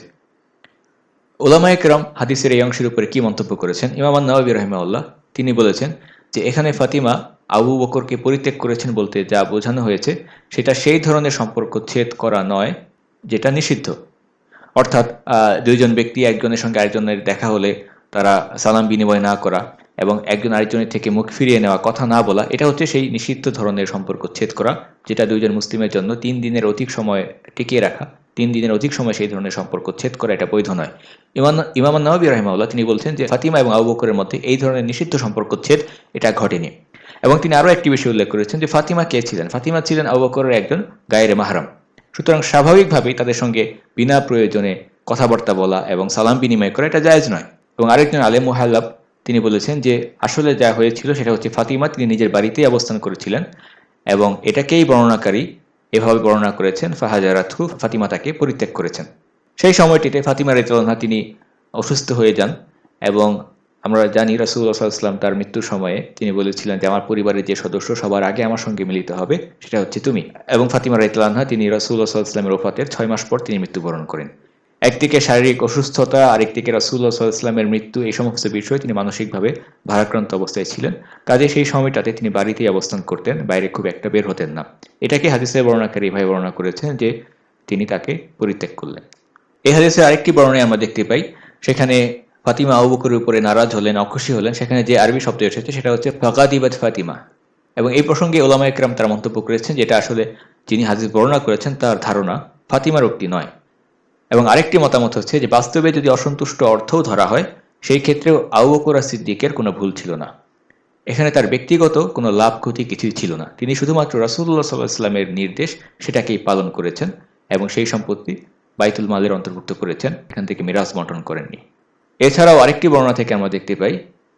উলামায়ে কেরাম হাদিসের এই অংশের উপরে কি মন্তব্য করেছেন? ইমাম আন-নাওয়াবী রাহিমাহুল্লাহ তিনি বলেছেন যে এখানে ফাতিমা আবু বকরকে পরিত্যাগ করেছেন বলতে যা বোঝানো হয়েছে সেটা সেই ধরনের সম্পর্ক ছেদ করা নয় যেটা নিষিদ্ধ। অর্থাৎ দুইজন ব্যক্তি একজনের সঙ্গে আরেকজনের দেখা হলে তারা সালাম বিনিময় না করা এবং একজন আরেকজনের থেকে মুখ ফিরিয়ে নেওয়া, কথা না বলা, এটা হচ্ছে সেই নিষিদ্ধ ধরনের সম্পর্ক ছেদ করা, যেটা দুইজন মুসলিমের জন্য 3 দিনের অধিক সময় টিকিয়ে রাখা, 3 দিনের অধিক সময় সেই ধরনের সম্পর্ক ছেদ করা এটা বৈধ নয়। ইমাম আন-নাওয়াবী রাহিমাহুল্লাহ তিনি বলছেন যে ফাতিমা এবং আবু বকরের মধ্যে এই ধরনের নিষিদ্ধ সম্পর্ক ছেদ এটা ঘটেনি। এবং তিনি আরও একটি বিষয় উল্লেখ করেছেন যে ফাতিমা কে ছিলেন? ফাতিমা ছিলেন আবু বকরের একজন গায়রে মাহরাম। সুতরাং স্বাভাবিকভাবেই তাদের সঙ্গে বিনা প্রয়োজনে কথাবার্তা বলা এবং সালাম বিনিময় করা এটা জায়েজ নয়। এবং আরেকজন আলেম মুহাল্লাব তিনি বলেছেন যে আসলে যা হয়েছিল সেটা হচ্ছে ফাতিমা তিনি নিজের বাড়িতেই অবস্থান করেছিলেন এবং এটাকেই বর্ণনাকারী এভাবে বর্ণনা করেছেন ফাহাজারাতহু, ফাতিমা তাকে পরিত্যাগ করেছেন। সেই সময়টিতে ফাতিমা রাদিয়াল্লাহু আনহা তিনি অসুস্থ হয়ে যান এবং আমরা জানি রাসূলুল্লাহ সাল্লাল্লাহু আলাইহি ওয়াসাল্লাম তার মৃত্যুর সময়ে তিনি বলেছিলেন যে আমার পরিবারের যে সদস্য সবার আগে আমার সঙ্গে মিলিত হবে সেটা হচ্ছে তুমি। এবং ফাতিমা রাদিয়াল্লাহু আনহা তিনি রাসূলুল্লাহ সাল্লাল্লাহু আলাইহি ওয়াসাল্লামের ওফাতের 6 মাস পর তিনি মৃত্যুবরণ করেন। একদিকে শারীরিক অসুস্থতা, আরেকদিকে রাসূলুল্লাহ সাল্লাল্লাহু আলাইহি ওয়াসাল্লামের মৃত্যু, এই সমস্ত বিষয়ে তিনি মানসিকভাবে ভারাক্রান্ত অবস্থায় ছিলেন। কাজে সেই সময়টাতে তিনি বাড়িতেই অবস্থান করতেন, বাইরে খুব একটা বের হতেন না। এটাকে হাদিসের বর্ণনাকারী এভাবে বর্ণনা করেছেন যে তিনি তাকে পরিত্যাগ করলেন। এই হাদিসের আরেকটি বর্ণনায় আমরা দেখতে পাই সেখানে ফাতিমা আবু বকরের উপরে নারাজ হলেন, অখুশি হলেন, সেখানে যে আরবি শব্দ এসেছে সেটা হচ্ছে ফাগাদিবাত ফাতিমা। এবং এই প্রসঙ্গে উলামায়ে কেরাম তারা মন্তব্য করেছেন যে এটা আসলে যিনি হাদিস বর্ণনা করেছেন তার ধারণা ফাতিমার উক্তি নয়। এবং আরেকটি মতামত হচ্ছে যে বাস্তবে যদি অসন্তুষ্ট অর্থও ধরা হয় সেই ক্ষেত্রেও আবু বকর সিদ্দিকের কোনো ভুল ছিল না। এখানে তার ব্যক্তিগত কোনো লাভ ক্ষতি কিছুই ছিল না। তিনি শুধুমাত্র রাসূলুল্লাহ সাল্লাল্লাহু আলাইহি ওয়াসাল্লামের নির্দেশ সেটাকেই পালন করেছেন এবং সেই সম্পত্তি বাইতুল মালের অন্তর্ভুক্ত করেছেন, এখান থেকে মিরাজ বণ্টন করেননি। এছাড়াও আরেকটি বর্ণনা থেকে আমরা দেখতে পাই,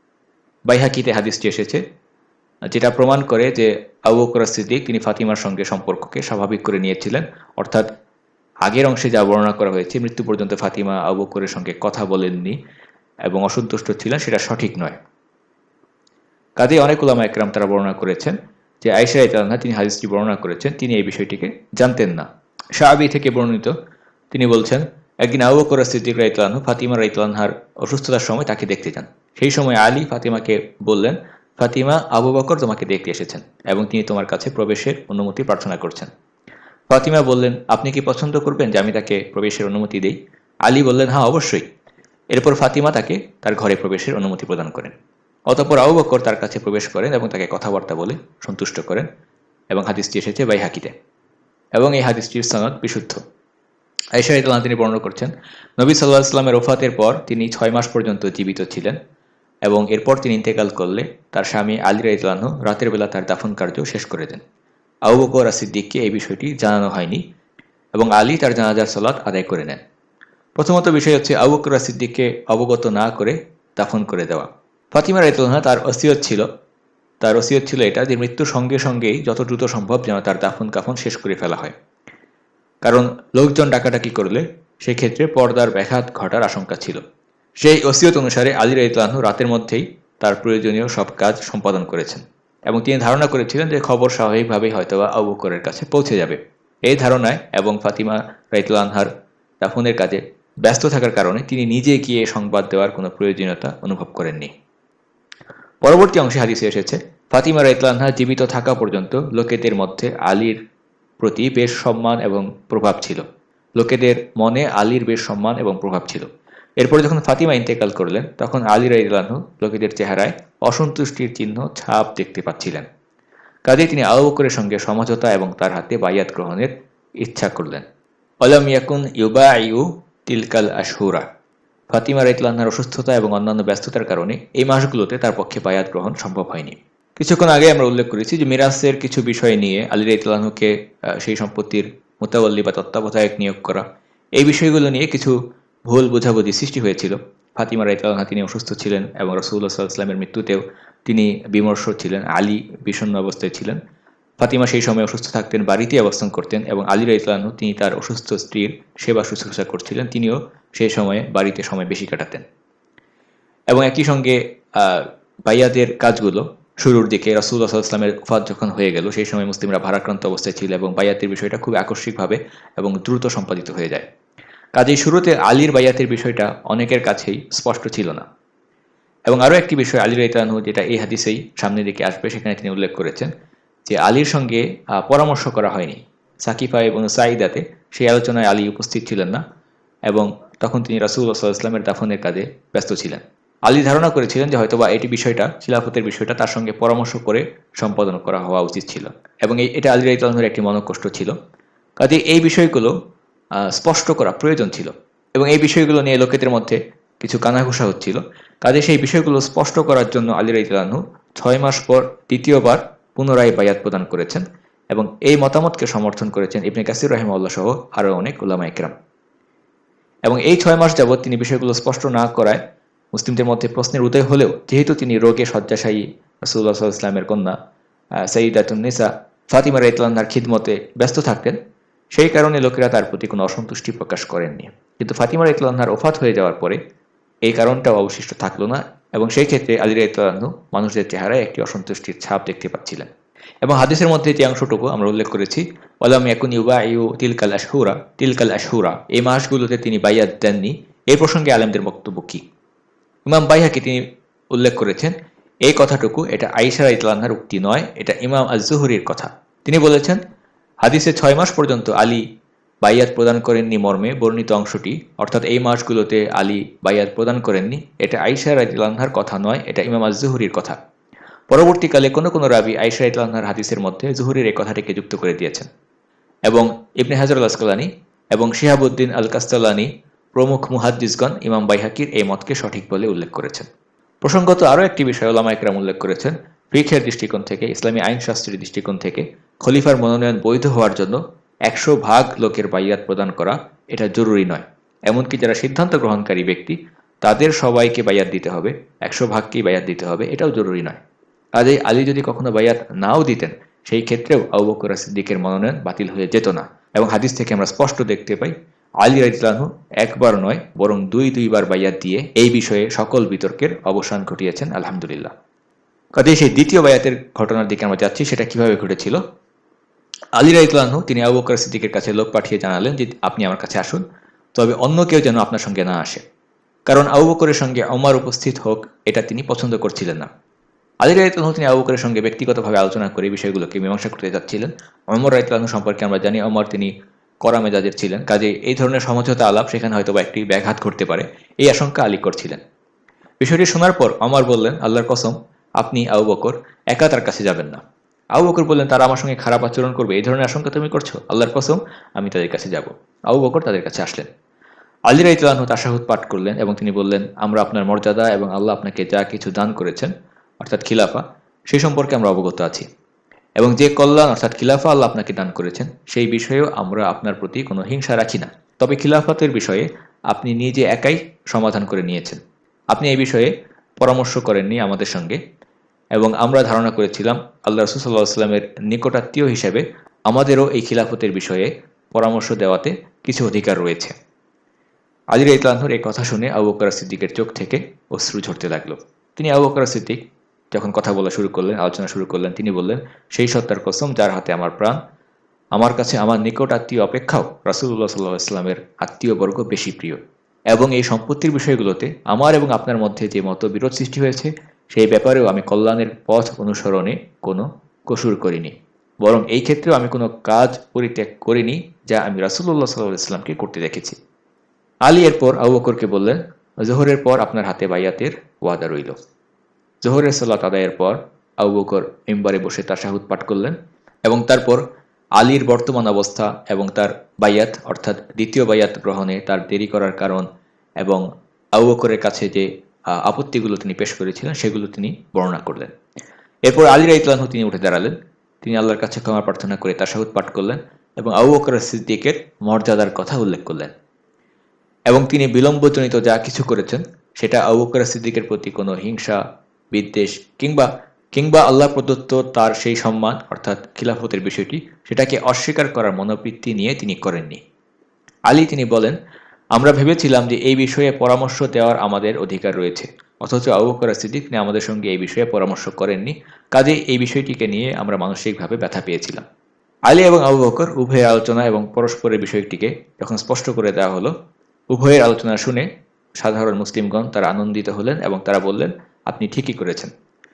বাইহাকিতে হাদিসটি এসেছে যেটা প্রমাণ করে যে আবু বকর সিদ্দিক তিনি ফাতিমার সঙ্গে সম্পর্ককে স্বাভাবিক করে নিয়েছিলেন। অর্থাৎ আগের অংশে যা বর্ণনা করা হয়েছে মৃত্যু পর্যন্ত ফাতিমা আবু বকরের সঙ্গে কথা বলেননি এবং অসন্তুষ্ট ছিলেন, সেটা সঠিক নয়। কাজে অনেক উলামায়ে কেরাম তারা বর্ণনা করেছেন যে আয়েশা রাদিয়াল্লাহু আনহা তিনি হাদিসটি বর্ণনা করেছেন, তিনি এই বিষয়টিকে জানতেন না। শাআবী থেকে বর্ণিত তিনি বলছেন একদিন আবু বকর সিদ্দিক রাদিয়াল্লাহু আনহু ফাতিমা রাদিয়াল্লাহু আনহার অসুস্থতার সময় তাকে দেখতে যান। সেই সময় আলী ফাতিমাকে বললেন, ফাতিমা আবু বকর তোমাকে দেখতে এসেছেন এবং তিনি তোমার কাছে প্রবেশের অনুমতি প্রার্থনা করছেন। ফাতিমা বললেন, আপনি কি পছন্দ করবেন যে আমি তাকে প্রবেশের অনুমতি দেই? আলী বললেন, হ্যাঁ অবশ্যই। এরপর ফাতিমা তাকে তার ঘরে প্রবেশের অনুমতি প্রদান করেন। অতঃপর আবু বকর তার কাছে প্রবেশ করেন এবং তাকে কথাবার্তা বলে সন্তুষ্ট করেন এবং হাদিসটি এসেছে বাইহাকিতে এবং এই হাদিসটির সনদ বিশুদ্ধ। আয়েশা রাদিয়াল্লাহু আনহা তিনি বর্ণনা করছেন নবী সাল্লাল্লাহু আলাইহি ওয়াসাল্লামের ওফাতের পর তিনি 6 মাস পর্যন্ত জীবিত ছিলেন এবং এরপর তিনি ইন্তেকাল করলে তার স্বামী আলী রাদিয়াল্লাহু আনহু রাতের বেলা তার দাফন কার্য শেষ করে দেন। আবু বকর সিদ্দিককে এই বিষয়টি জানানো হয়নি এবং আলী তার জানাজার সালাত আদায় করে নেন। প্রথমত বিষয় হচ্ছে আবু বকর সিদ্দিককে অবগত না করে দাফন করে দেওয়া। ফাতিমা রাদিয়াল্লাহু আনহা তার ওসিয়ত ছিল এটা যে মৃত্যুর সঙ্গে সঙ্গেই যত দ্রুত সম্ভব যেন তার দাফন কাফন শেষ করে ফেলা হয়, কারণ লোকজন ডাকাডাকি করলে সেক্ষেত্রে পর্দার ব্যাঘাত ঘটার আশঙ্কা ছিল। সেই ওসিয়ত অনুসারে আলী রাদিয়াল্লাহু আনহু রাতের মধ্যেই তার প্রয়োজনীয় সব কাজ সম্পাদন করেছেন এবং তিনি ধারণা করেছিলেন যে খবর স্বাভাবিকভাবেই হয়তোবা আবু বকরের কাছে পৌঁছে যাবে। এই ধারণায় এবং ফাতিমা রাদিয়াল্লাহু আনহার দাফনের কাজে ব্যস্ত থাকার কারণে তিনি নিজে গিয়ে সংবাদ দেওয়ার কোনো প্রয়োজনীয়তা অনুভব করেননি। পরবর্তী অংশে হাদিসে এসেছে, ফাতিমা রাদিয়াল্লাহু আনহা জীবিত থাকা পর্যন্ত লোকেদের মধ্যে আলীর প্রতি বেশ সম্মান এবং প্রভাব ছিল। লোকেদের মনে আলীর বেশ সম্মান এবং প্রভাব ছিল। এরপরে যখন ফাতিমা ইন্তেকাল করলেন, তখন আলী রাদিয়াল্লাহু আনহু লোকেদের চেহারায় অসন্তুষ্টির চিহ্ন ছাপ দেখতে পাচ্ছিলেন। কাজেই তিনি আবু বকরের সঙ্গে সমঝোতা এবং তার হাতে বাইয়াত গ্রহণের ইচ্ছা করলেন। অলাম ইয়াকুন ইউবাইউ তিলকাল আশহুরা। ফাতিমা রাদিয়াল্লাহু আনহার অসুস্থতা এবং অন্যান্য ব্যস্ততার কারণে এই মাসগুলোতে তার পক্ষে বায়াত গ্রহণ সম্ভব হয়নি। কিছুক্ষণ আগে আমরা উল্লেখ করেছি যে মিরাসের কিছু বিষয় নিয়ে আলী রাদিয়াল্লাহু আনহুকে সেই সম্পত্তির মুতাওয়াল্লি বা তত্ত্বাবধায়ক নিয়োগ করা, এই বিষয়গুলো নিয়ে কিছু ভুল বোঝাবুঝি সৃষ্টি হয়েছিল। ফাতিমা রাদিয়াল্লাহু আনহা তিনি অসুস্থ ছিলেন এবং রাসূলুল্লাহ সাল্লাল্লাহু আলাইহি ওয়াসাল্লামের মৃত্যুতেও তিনি বিমর্ষ ছিলেন, আলী বিষণ্ণ অবস্থায় ছিলেন। ফাতিমা সেই সময় অসুস্থ থাকতেন, বাড়িতে অবস্থান করতেন এবং আলী রাদিয়াল্লাহু আনহু তিনি তার অসুস্থ স্ত্রীর সেবা শুশ্রূষা করছিলেন, তিনিও সেই সময়ে বাড়িতে সময় বেশি কাটাতেন। এবং একই সঙ্গে বাইয়াতের কাজগুলো শুরুর দিকে রাসূলুল্লাহ সাল্লাল্লাহু আলাইহি ওয়াসাল্লামের ওফাত যখন হয়ে গেল, সেই সময় মুসলিমরা ভারাক্রান্ত অবস্থায় ছিল এবং বাইয়াতের বিষয়টা খুব আকস্মিকভাবে এবং দ্রুত সম্পাদিত হয়ে যায়। কাজেই শুরুতে আলীর বাইয়াতের বিষয়টা অনেকের কাছেই স্পষ্ট ছিল না। এবং আরও একটি বিষয় আলী রাদিয়াল্লাহু আনহু, যেটা এই হাদিসেই সামনের দিকে আসবে, সেখানে তিনি উল্লেখ করেছেন যে আলীর সঙ্গে পরামর্শ করা হয়নি। সাকিফা এবং সাঈদাতে সেই আলোচনায় আলী উপস্থিত ছিলেন না এবং তখন তিনি রাসূলুল্লাহ সাল্লাল্লাহু আলাইহি ওয়াসাল্লামের দাফনের কাজে ব্যস্ত ছিলেন। আলী ধারণা করেছিলেন যে হয়তোবা এটি বিষয়টা, খিলাফতের বিষয়টা তার সঙ্গে পরামর্শ করে সম্পাদন করা হওয়া উচিত ছিল এবং এটা আলী রাদিয়াল্লাহু আনহুর একটি মনোকষ্ট ছিল। কাজে এই বিষয়গুলো স্পষ্ট করা প্রয়োজন ছিল এবং এই বিষয়গুলো নিয়ে লোকেদের মধ্যে কিছু কানাঘুষা হচ্ছিল। কাজে সেই বিষয়গুলো স্পষ্ট করার জন্য আলী রাদিয়াল্লাহু আনহু 6 মাস পর দ্বিতীয়বার পুনরায় বায়াত প্রদান করেছেন এবং এই মতামতকে সমর্থন করেছেন ইবনে কাসির রাহিমাহুল্লাহ সহ আরও অনেক উলামায়ে কেরাম। এবং এই 6 মাস যাবৎ তিনি বিষয়গুলো স্পষ্ট না করায় মুসলিমদের মধ্যে প্রশ্নের উদয় হলেও, যেহেতু তিনি রোগে শয্যাশায়ী রাসূলুল্লাহ সাল্লাল্লাহু আলাইহি ওয়াসাল্লামের কন্যা সাইয়্যিদাতুন নিসা ফাতিমা রাদিয়াল্লাহু আনহার খিদমতে ব্যস্ত থাকতেন, সেই কারণে লোকেরা তার প্রতি কোনো অসন্তুষ্টি প্রকাশ করেননি। কিন্তু ফাতিমা রাদিয়াল্লাহু আনহার ওফাত হয়ে যাওয়ার পরে এই কারণটাও অবশিষ্ট থাকলো না এবং সেই ক্ষেত্রে আলী রাদিয়াল্লাহু আনহু মানুষদের চেহারায় একটি অসন্তুষ্টির ছাপ দেখতে পাচ্ছিলেন। এবং হাদিসের মধ্যে যে অংশটুকু আমরা উল্লেখ করেছি, ওয়ালাম ইয়াকুন ইউবাইউ তিলকাল আশহুরা, এই মাসগুলোতে তিনি বাইয়াত দেননি, এই প্রসঙ্গে আলেমদের বক্তব্য কি? ইমাম বাইহাকি তিনি উল্লেখ করেছেন এই কথাটুকু এটা আয়েশা রাদিয়াল্লাহু আনহার উক্তি নয়, এটা ইমাম আজ-জুহরির কথা। তিনি বলেছেন হাদিসে 6 মাস পর্যন্ত আলী বাইয়াত প্রদান করেননি মর্মে বর্ণিত অংশটি, অর্থাৎ এই মাসগুলোতে আলী বাইয়াত প্রদান করেননি, এটা আয়েশা রাদিয়াল্লাহু আনহার কথা নয়, এটা ইমাম আজ-জুহরির কথা। পরবর্তীকালে কোনো কোনো রাবী আয়েশা রাদিয়াল্লাহু আনহার হাদিসের মধ্যে জুহরির এই কথাটিকে যুক্ত করে দিয়েছেন এবং ইবনে হাজার আল আসকালানী এবং শিহাবুদ্দিন আল কাস্তালানী প্রমুখ মুহাদ্দিসগণ ইমাম বাইহাকির এই মতকে সঠিক বলে উল্লেখ করেছেন। প্রসঙ্গত আরও একটি বিষয় উলামায়ে কেরাম উল্লেখ করেছেন, ফিকহের দৃষ্টিকোণ থেকে, ইসলামী আইনশাস্ত্রের দৃষ্টিকোণ থেকে খলিফার মনোনয়ন বৈধ হওয়ার জন্য 100 ভাগ লোকের বাইয়াত প্রদান করা এটা জরুরি নয়। এমনকি যারা সিদ্ধান্ত গ্রহণকারী ব্যক্তি তাদের সবাইকে বাইয়াত দিতে হবে, 100 ভাগকেই বাইয়াত দিতে হবে, এটাও জরুরি নয়। কাজেই আলী যদি কখনো বাইয়াত নাও দিতেন, সেই ক্ষেত্রেও আবু বকর সিদ্দিকের মনোনয়ন বাতিল হয়ে যেত না। এবং হাদিস থেকে আমরা স্পষ্ট দেখতে পাই আলী রাদিয়াল্লাহু আনহু একবার নয় বরং দুইবার বাইয়াত দিয়ে এই বিষয়ে সকল বিতর্কের অবসান ঘটিয়েছেন, আলহামদুলিল্লাহ। কাজেই সেই দ্বিতীয় বাইয়াতের ঘটনার দিকে আমরা যাচ্ছি, সেটা কিভাবে ঘটেছিল। আলী রাদিয়াল্লাহু আনহু তিনি আবু বকর সিদ্দিকের কাছে লোক পাঠিয়ে জানালেন যে আপনি আমার কাছে আসুন, তবে অন্য কেউ যেন আপনার সঙ্গে না আসে, কারণ আবু বকরের সঙ্গে ওমর উপস্থিত হোক এটা তিনি পছন্দ করছিলেন না। আলী রাদিয়াল্লাহু আনহু তিনি আবু বকরের সঙ্গে ব্যক্তিগতভাবে আলোচনা করে বিষয়গুলোকে মীমাংসা করতে যাচ্ছিলেন। ওমর রাদিয়াল্লাহু আনহু সম্পর্কে আমরা জানি ওমর তিনি কড়া মেজাজের ছিলেন, কাজে এই ধরনের সমঝোতা আলাপ সেখানে হয়তো একটি ব্যাঘাত ঘটতে পারে, এই আশঙ্কা আলী করছিলেন। বিষয়টি শোনার পর ওমর বললেন, আল্লাহর কসম আপনি আবু বকর একা তার কাছে যাবেন না। আবু বকর বললেন, তারা আমার সঙ্গে খারাপ আচরণ করবে এই ধরনের আশঙ্কা তুমি করছো? আল্লাহর কসম আমি তাদের কাছে যাব। আবু বকর তাদের কাছে আসলেন। আলী রাদিয়াল্লাহু আনহু তাশাহুদ পাঠ করলেন এবং তিনি বললেন, আমরা আপনার মর্যাদা এবং আল্লাহ আপনাকে যা কিছু দান করেছেন অর্থাৎ খিলাফা, সেই সম্পর্কে আমরা অবগত আছি এবং যে কল্যাণ অর্থাৎ খিলাফা আল্লাহ আপনাকে দান করেছেন সেই বিষয়েও আমরা আপনার প্রতি কোনো হিংসা রাখি না। তবে খিলাফতের বিষয়ে আপনি নিজে একাই সমাধান করে নিয়েছেন, আপনি এই বিষয়ে পরামর্শ করেননি আমাদের সঙ্গে এবং আমরা ধারণা করেছিলাম আল্লাহ রাসূল সাল্লাল্লাহু আলাইহি ওয়াসাল্লামের নিকটাত্মীয় হিসেবে আমাদেরও এই খিলাফতের বিষয়ে পরামর্শ দেওয়াতে কিছু অধিকার রয়েছে। আলী রাদিয়াল্লাহু আনহুর এই কথা শুনে আবু বকর সিদ্দিকের চোখ থেকে অশ্রু ঝরতে লাগলো। তিনি আবু বকর সিদ্দিক যখন কথা বলা শুরু করলেন, আলোচনা শুরু করলেন, তিনি বললেন, সেই সত্তার কসম যার হাতে আমার প্রাণ, আমার কাছে আমার নিকট আত্মীয় অপেক্ষাও রাসূলুল্লাহ সাল্লাল্লাহু আলাইহি ওয়াসাল্লামের আত্মীয়বর্গ বেশি প্রিয়, এবং এই সম্পত্তির বিষয়গুলোতে আমার এবং আপনার মধ্যে যে মতবিরোধ সৃষ্টি হয়েছে সেই ব্যাপারেও আমি কল্যাণের পথ অনুসরণে কোনো কসুর করিনি, বরং এই ক্ষেত্রেও আমি কোনো কাজ পরিত্যাগ করিনি যা আমি রাসূলুল্লাহ সাল্লাল্লাহু আলাইহি ওয়াসাল্লামকে করতে দেখেছি। আলী এরপর আবু বকরকে বললেন, জোহরের পর আপনার হাতে বাইয়াতের ওয়াদা রইল। জোহরের সালাত আদায়ের পর আবু বকর মিম্বারে বসে তাশাহুদ পাঠ করলেন এবং তারপর আলীর বর্তমান অবস্থা এবং তার বাইয়াত অর্থাৎ দ্বিতীয় বাইয়াত গ্রহণে তার দেরি করার কারণ এবং আবু বকরের কাছে যে আপত্তিগুলো তিনি পেশ করেছিলেন সেগুলো তিনি বর্ণনা করলেন। এরপর আলী রাদিয়াল্লাহু আনহু তিনি উঠে দাঁড়ালেন, তিনি আল্লাহর কাছে ক্ষমা প্রার্থনা করে তাশাহুদ পাঠ করলেন এবং আবু বকর সিদ্দিকের মর্যাদার কথা উল্লেখ করলেন এবং তিনি বিলম্বজনিত যা কিছু করেছেন সেটা আবু বকর সিদ্দিকের প্রতি কোনো হিংসা, বিদ্বেষ কিংবা আল্লাহ প্রদত্ত তার সেই সম্মান অর্থাৎ খিলাফতের বিষয়টি সেটাকে অস্বীকার করার মনোবৃত্তি নিয়ে তিনি করেননি। আলী তিনি বলেন, আমরা ভেবেছিলাম যে এই বিষয়ে পরামর্শ দেওয়ার আমাদের অধিকার রয়েছে, অথচ আবু বকর সিদ্দিক তিনি আমাদের সঙ্গে এই বিষয়ে পরামর্শ করেননি, কাজেই এই বিষয়টিকে নিয়ে আমরা মানসিকভাবে ব্যথা পেয়েছিলাম। আলী এবং আবু বকর উভয়ের আলোচনা এবং পরস্পরের বিষয়টিকে যখন স্পষ্ট করে দেওয়া হলো, উভয়ের আলোচনা শুনে সাধারণ মুসলিমগণ তারা আনন্দিত হলেন এবং তারা বললেন, আপনি ঠিকই করেছেন।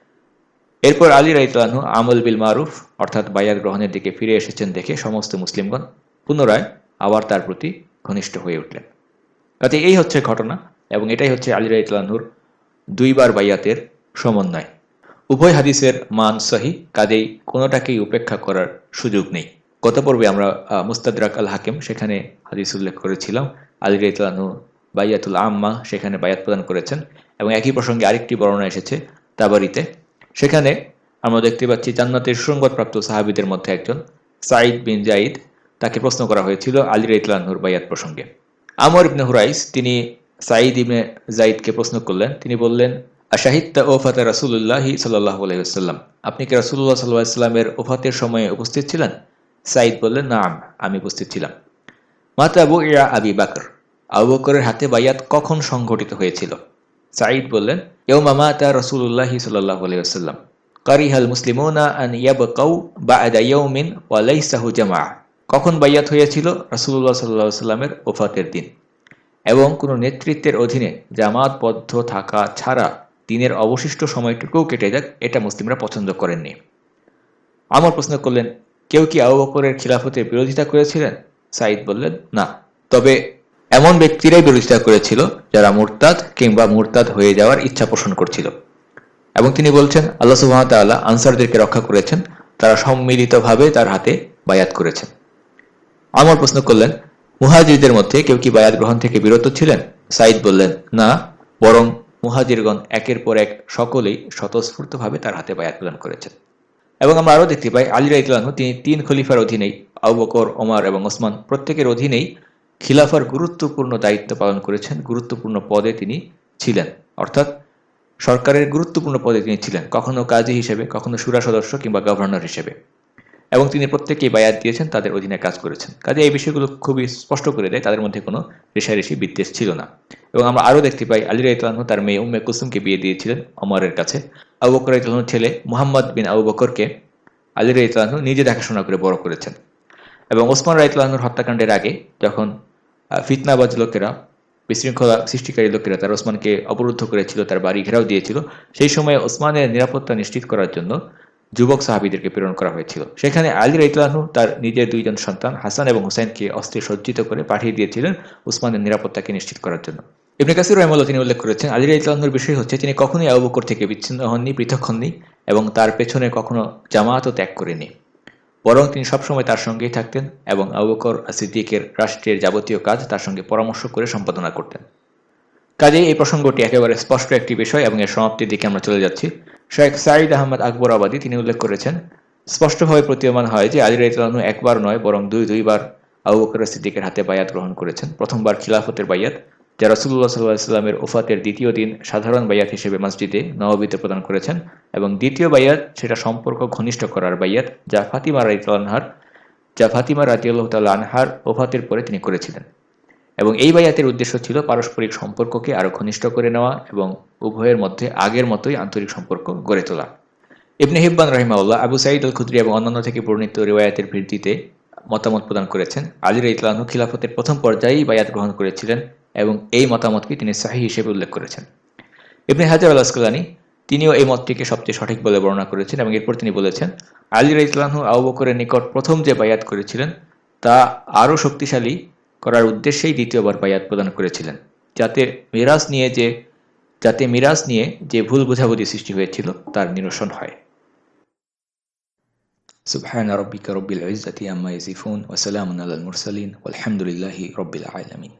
এরপর আলী রাদিয়াল্লাহু আনহু আমল বিল মারুফ অর্থাৎ বায়াত গ্রহণের দিকে ফিরে এসেছেন দেখে সমস্ত মুসলিমগণ পুনরায় আবার তার প্রতি ঘনিষ্ঠ হয়ে উঠলেন। কাজে এই হচ্ছে ঘটনা এবং এটাই হচ্ছে আলী রাদিয়াল্লাহু আনহুর দুইবার বাইয়াতের সমন্বয়। উভয় হাদিসের মান সহি, কাজেই কোনোটাকেই উপেক্ষা করার সুযোগ নেই। গত পর্বে আমরা মুস্তাদরাক আল হাকিম সেখানে হাদিস উল্লেখ করেছিলাম, আলী রাদিয়াল্লাহু আনহু বাইয়াতুল আম্মা সেখানে বায়াত প্রদান করেছেন এবং একই প্রসঙ্গে আরেকটি বর্ণনা এসেছে তাবারিতে, সেখানে আমরা দেখতে পাচ্ছি জান্নাতের সুসংবাদপ্রাপ্ত সাহাবীদের মধ্যে একজন সাঈদ বিন জাইদ, তাকে প্রশ্ন করা হয়েছিল আলী রাদিয়াল্লাহু আনহুর বাইয়াত প্রসঙ্গে। আমর ইবনে হুরাইস তিনি সাঈদ ইবনে জাইদকে প্রশ্ন করলেন, তিনি বললেন, আশাহিদতা ওফাতে রাসূলুল্লাহি সাল্লাল্লাহু আলাইহি ওয়াসাল্লাম, আপনি কি রাসূলুল্লাহ সাল্লাল্লাহু আলাইহি ওয়াসাল্লামের ওফাতের সময়ে উপস্থিত ছিলেন? সাঈদ বললেন, নাম, আমি উপস্থিত ছিলাম। মাতা বুইয়া আবি বকর, আবু বকরের হাতে বাইয়াত কখন সংঘটিত হয়েছিল? সাঈদ বললেন, ইয়াউমা মাতা রাসূলুল্লাহি সাল্লাল্লাহু আলাইহি ওয়াসাল্লাম কারিহাল মুসলিমুনা আন ইয়াবকাউ বা'দা ইয়াউমিন ওয়া লাইসাহু জামাআ, কখন বাইয়াত হয়েছিল? রাসূলুল্লাহ সাল্লাল্লাহু আলাইহি ওয়াসাল্লামের ওফাতের দিন এবং কোনো নেতৃত্বের অধীনে জামাতবদ্ধ থাকা ছাড়া দিনের অবশিষ্ট সময়টুকুও কেটে যাক, এটা মুসলিমরা পছন্দ করেননি। আমর প্রশ্ন করলেন, কেউ কি আবু বকরের খিলাফতের বিরোধিতা করেছিলেন? সাঈদ বললেন, না, তবে এমন ব্যক্তিরাই বিরোধিতা করেছিল যারা মুরতাদ কিংবা মুরতাদ হয়ে যাওয়ার ইচ্ছা পোষণ করছিল। এবং তিনি বলছেন, আল্লাহ সুবহানাহু ওয়া তাআলা আনসারদেরকে রক্ষা করেছেন, তারা সম্মিলিতভাবে তার হাতে বায়াত করেছেন। আমর প্রশ্ন করলেন, মুহাজিরদের মধ্যে কেউ কি বায়াত গ্রহণ থেকে বিরত ছিলেন? সাঈদ বললেন, না, বরং মুহাজিরগণ একের পর এক সকলেই স্বতঃস্ফূর্তভাবে তার হাতে বায়াত প্রদান করেছেন। এবং আমরা আরও দেখতে পাই আলী রাদিয়াল্লাহু আনহু তিনি তিন খলিফার অধীনেই আবু বকর, ওমর এবং ওসমান প্রত্যেকের অধীনেই খিলাফার গুরুত্বপূর্ণ দায়িত্ব পালন করেছেন, গুরুত্বপূর্ণ পদে তিনি ছিলেন, অর্থাৎ সরকারের গুরুত্বপূর্ণ পদে তিনি ছিলেন, কখনো কাজী হিসেবে, কখনো শুরা সদস্য কিংবা গভর্নর হিসেবে, এবং তিনি প্রত্যেকেই বায়াত দিয়েছেন, তাদের অধীনে কাজ করেছেন। কাজে এই বিষয়গুলো খুবই স্পষ্ট করে দেয় তাদের মধ্যে কোনো রেষারেষি বিদ্বেষ ছিল না। এবং আমরা আরও দেখতে পাই আলী রাদিয়াল্লাহু আনহু তার মেয়ে উম্মে কুলসুমকে বিয়ে দিয়েছিলেন ওমরের কাছে। আবু বকর রাদিয়াল্লাহু আনহুর ছেলে মুহাম্মদ বিন আবু বকরকে আলী রাদিয়াল্লাহু আনহু নিজে দেখাশোনা করে বড় করেছেন। এবং ওসমান রাদিয়াল্লাহু আনহুর হত্যাকাণ্ডের আগে যখন ফিতনাবাজ লোকেরা, বিশৃঙ্খলা সৃষ্টিকারী লোকেরা তার ওসমানকে অবরুদ্ধ করেছিল, তার বাড়ি ঘেরাও দিয়েছিল, সেই সময় ওসমানের নিরাপত্তা নিশ্চিত করার জন্য যুবক সাহাবীদেরকে প্রেরণ করা হয়েছিল। সেখানে আলী রাদিয়াল্লাহু আনহু তার নিজের দুইজন সন্তান হাসান এবং হুসাইনকে অস্ত্রে সজ্জিত করে পাঠিয়ে দিয়েছিলেন ওসমানের নিরাপত্তাকে নিশ্চিত করার জন্য। ইবনে কাসির রাহিমাহুল্লাহ তিনি উল্লেখ করেছেন, আলী রাদিয়াল্লাহু আনহুর বিষয় হচ্ছে তিনি কখনোই আবু বকর থেকে বিচ্ছিন্ন হননি, পৃথক হননি এবং তার পেছনে কখনো জামাতও ত্যাগ করেনি, বরং তিনি সবসময় তার সঙ্গেই থাকতেন এবং আবু বকর সিদ্দিকের রাষ্ট্রের যাবতীয় কাজ তার সঙ্গে পরামর্শ করে সম্পাদনা করতেন। কাজেই এই প্রসঙ্গটি একেবারে স্পষ্ট একটি বিষয় এবং এর সমাপ্তির দিকে আমরা চলে যাচ্ছি। শেখ সাঈদ আহমদ আকবরাবাদী তিনি উল্লেখ করেছেন, স্পষ্টভাবে প্রতীয়মান হয় যে আলী রাদিয়াল্লাহু আনহু একবার নয় বরং দুইবার আবু বকর সিদ্দিকের হাতে বায়াত গ্রহণ করেছেন। প্রথমবার খিলাফতের বায়াত, যা রাসূলুল্লাহ সাল্লাল্লাহু আলাইহি ওয়াসাল্লামের ওফাতের দ্বিতীয় দিন সাধারণ বায়াত হিসেবে মসজিদে নববীতে প্রদান করেছেন, এবং দ্বিতীয় বায়াত সেটা সম্পর্ক ঘনিষ্ঠ করার বায়াত, যা ফাতিমা রাদিয়াল্লাহু তাআলা আনহার ওফাতের পরে তিনি করেছিলেন। এবং এই বায়াতের উদ্দেশ্য ছিল পারস্পরিক সম্পর্ককে আরো ঘনিষ্ঠ করে নেওয়া এবং উভয়ের মধ্যে আগের মতোই আন্তরিক সম্পর্ক গড়ে তোলা। ইবনে হিব্বান রাহিমাহুল্লাহ আবু সাঈদ আল খুদরি এবং অন্যান্য থেকে বর্ণিত রিওয়ায়াতের ভিত্তিতে মতামত প্রদান করেছেন। আলী রাদিয়াল্লাহু আনহু খিলাফতের প্রথম পর্যায়েই বায়াত গ্রহণ করেছিলেন এবং এই মতামতকে তিনি সহিহ হিসেবে উল্লেখ করেছেন। ইবনে হাজার আল আসকালানি তিনিও এই মতটিকে সবচেয়ে সঠিক বলে বর্ণনা করেছেন এবং এরপর তিনি বলেছেন, আলী রাদিয়াল্লাহু আনহু আবু বকরের নিকট প্রথম যে বায়াত করেছিলেন তা আরও শক্তিশালী করার উদ্দেশ্যেই দ্বিতীয়বার বায়াত প্রদান করেছিলেন, যাতে মিরাজ নিয়ে যে ভুল বোঝাবুঝি সৃষ্টি হয়েছিল তার নিরসন হয়। সুবহান রাব্বিকা রব্বিল ইজ্জাতি আম্মা ইয়াসিফুন ওয়া সালামুন আলাল মুরসালিন ওয়ালহামদুলিল্লাহি রাব্বিল আলামিন।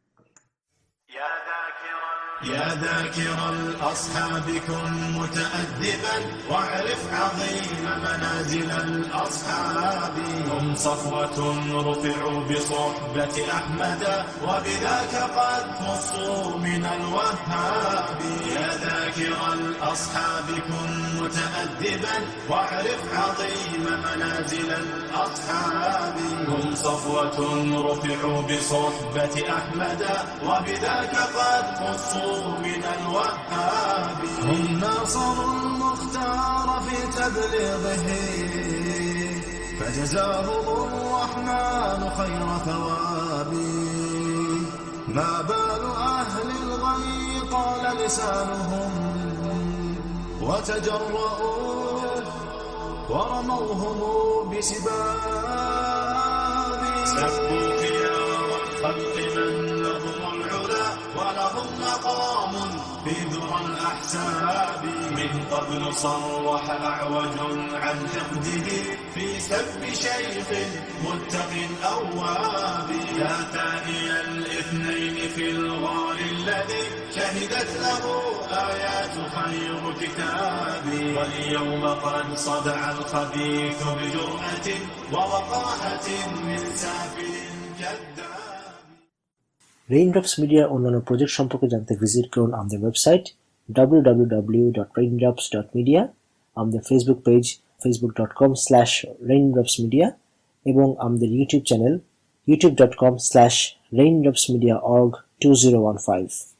يا ذاكر الأصحاب كن متأدبا واعرف عظيم منازل الأصحاب هم صفوة رفعوا بصحبة أحمد وبذاك قد خصوا من الوهاب. يا ذاكر الأصحاب كن متأدبا واعرف عظيم منازل الأصحاب هم صفوة رفعوا بصحبة أحمد وبذاك قد خصوا من الوهاب. هم ناصروا المختار في تبليغه فجزاهم الرحمن خير ثواب. ما بال أهل الغي قال لسانهم وتجرؤوا ورموهم بسباب. سبوا خيار الخلق من لهم العلا ولهم مقام في ذرى الأحساب. من قبل صرح أعوج عن حقده في سب شيخ متق أواب. يا ثاني الاثنين في الغار الذي شهدت له آيات خير كتاب. واليوم قد صدع الخبيث بجرأة ووقاحة من سافل كذاب. রেইনড্রপস মিডিয়ার অন্যান্য প্রজেক্ট সম্পর্কে জানতে ভিজিট করুন আমাদের ওয়েবসাইট www.raindrops.media, আমাদের ফেসবুক পেজ facebook.com/raindropsmedia এবং আমাদের ইউটিউব চ্যানেল youtube.com/raindropsmediaorg2015.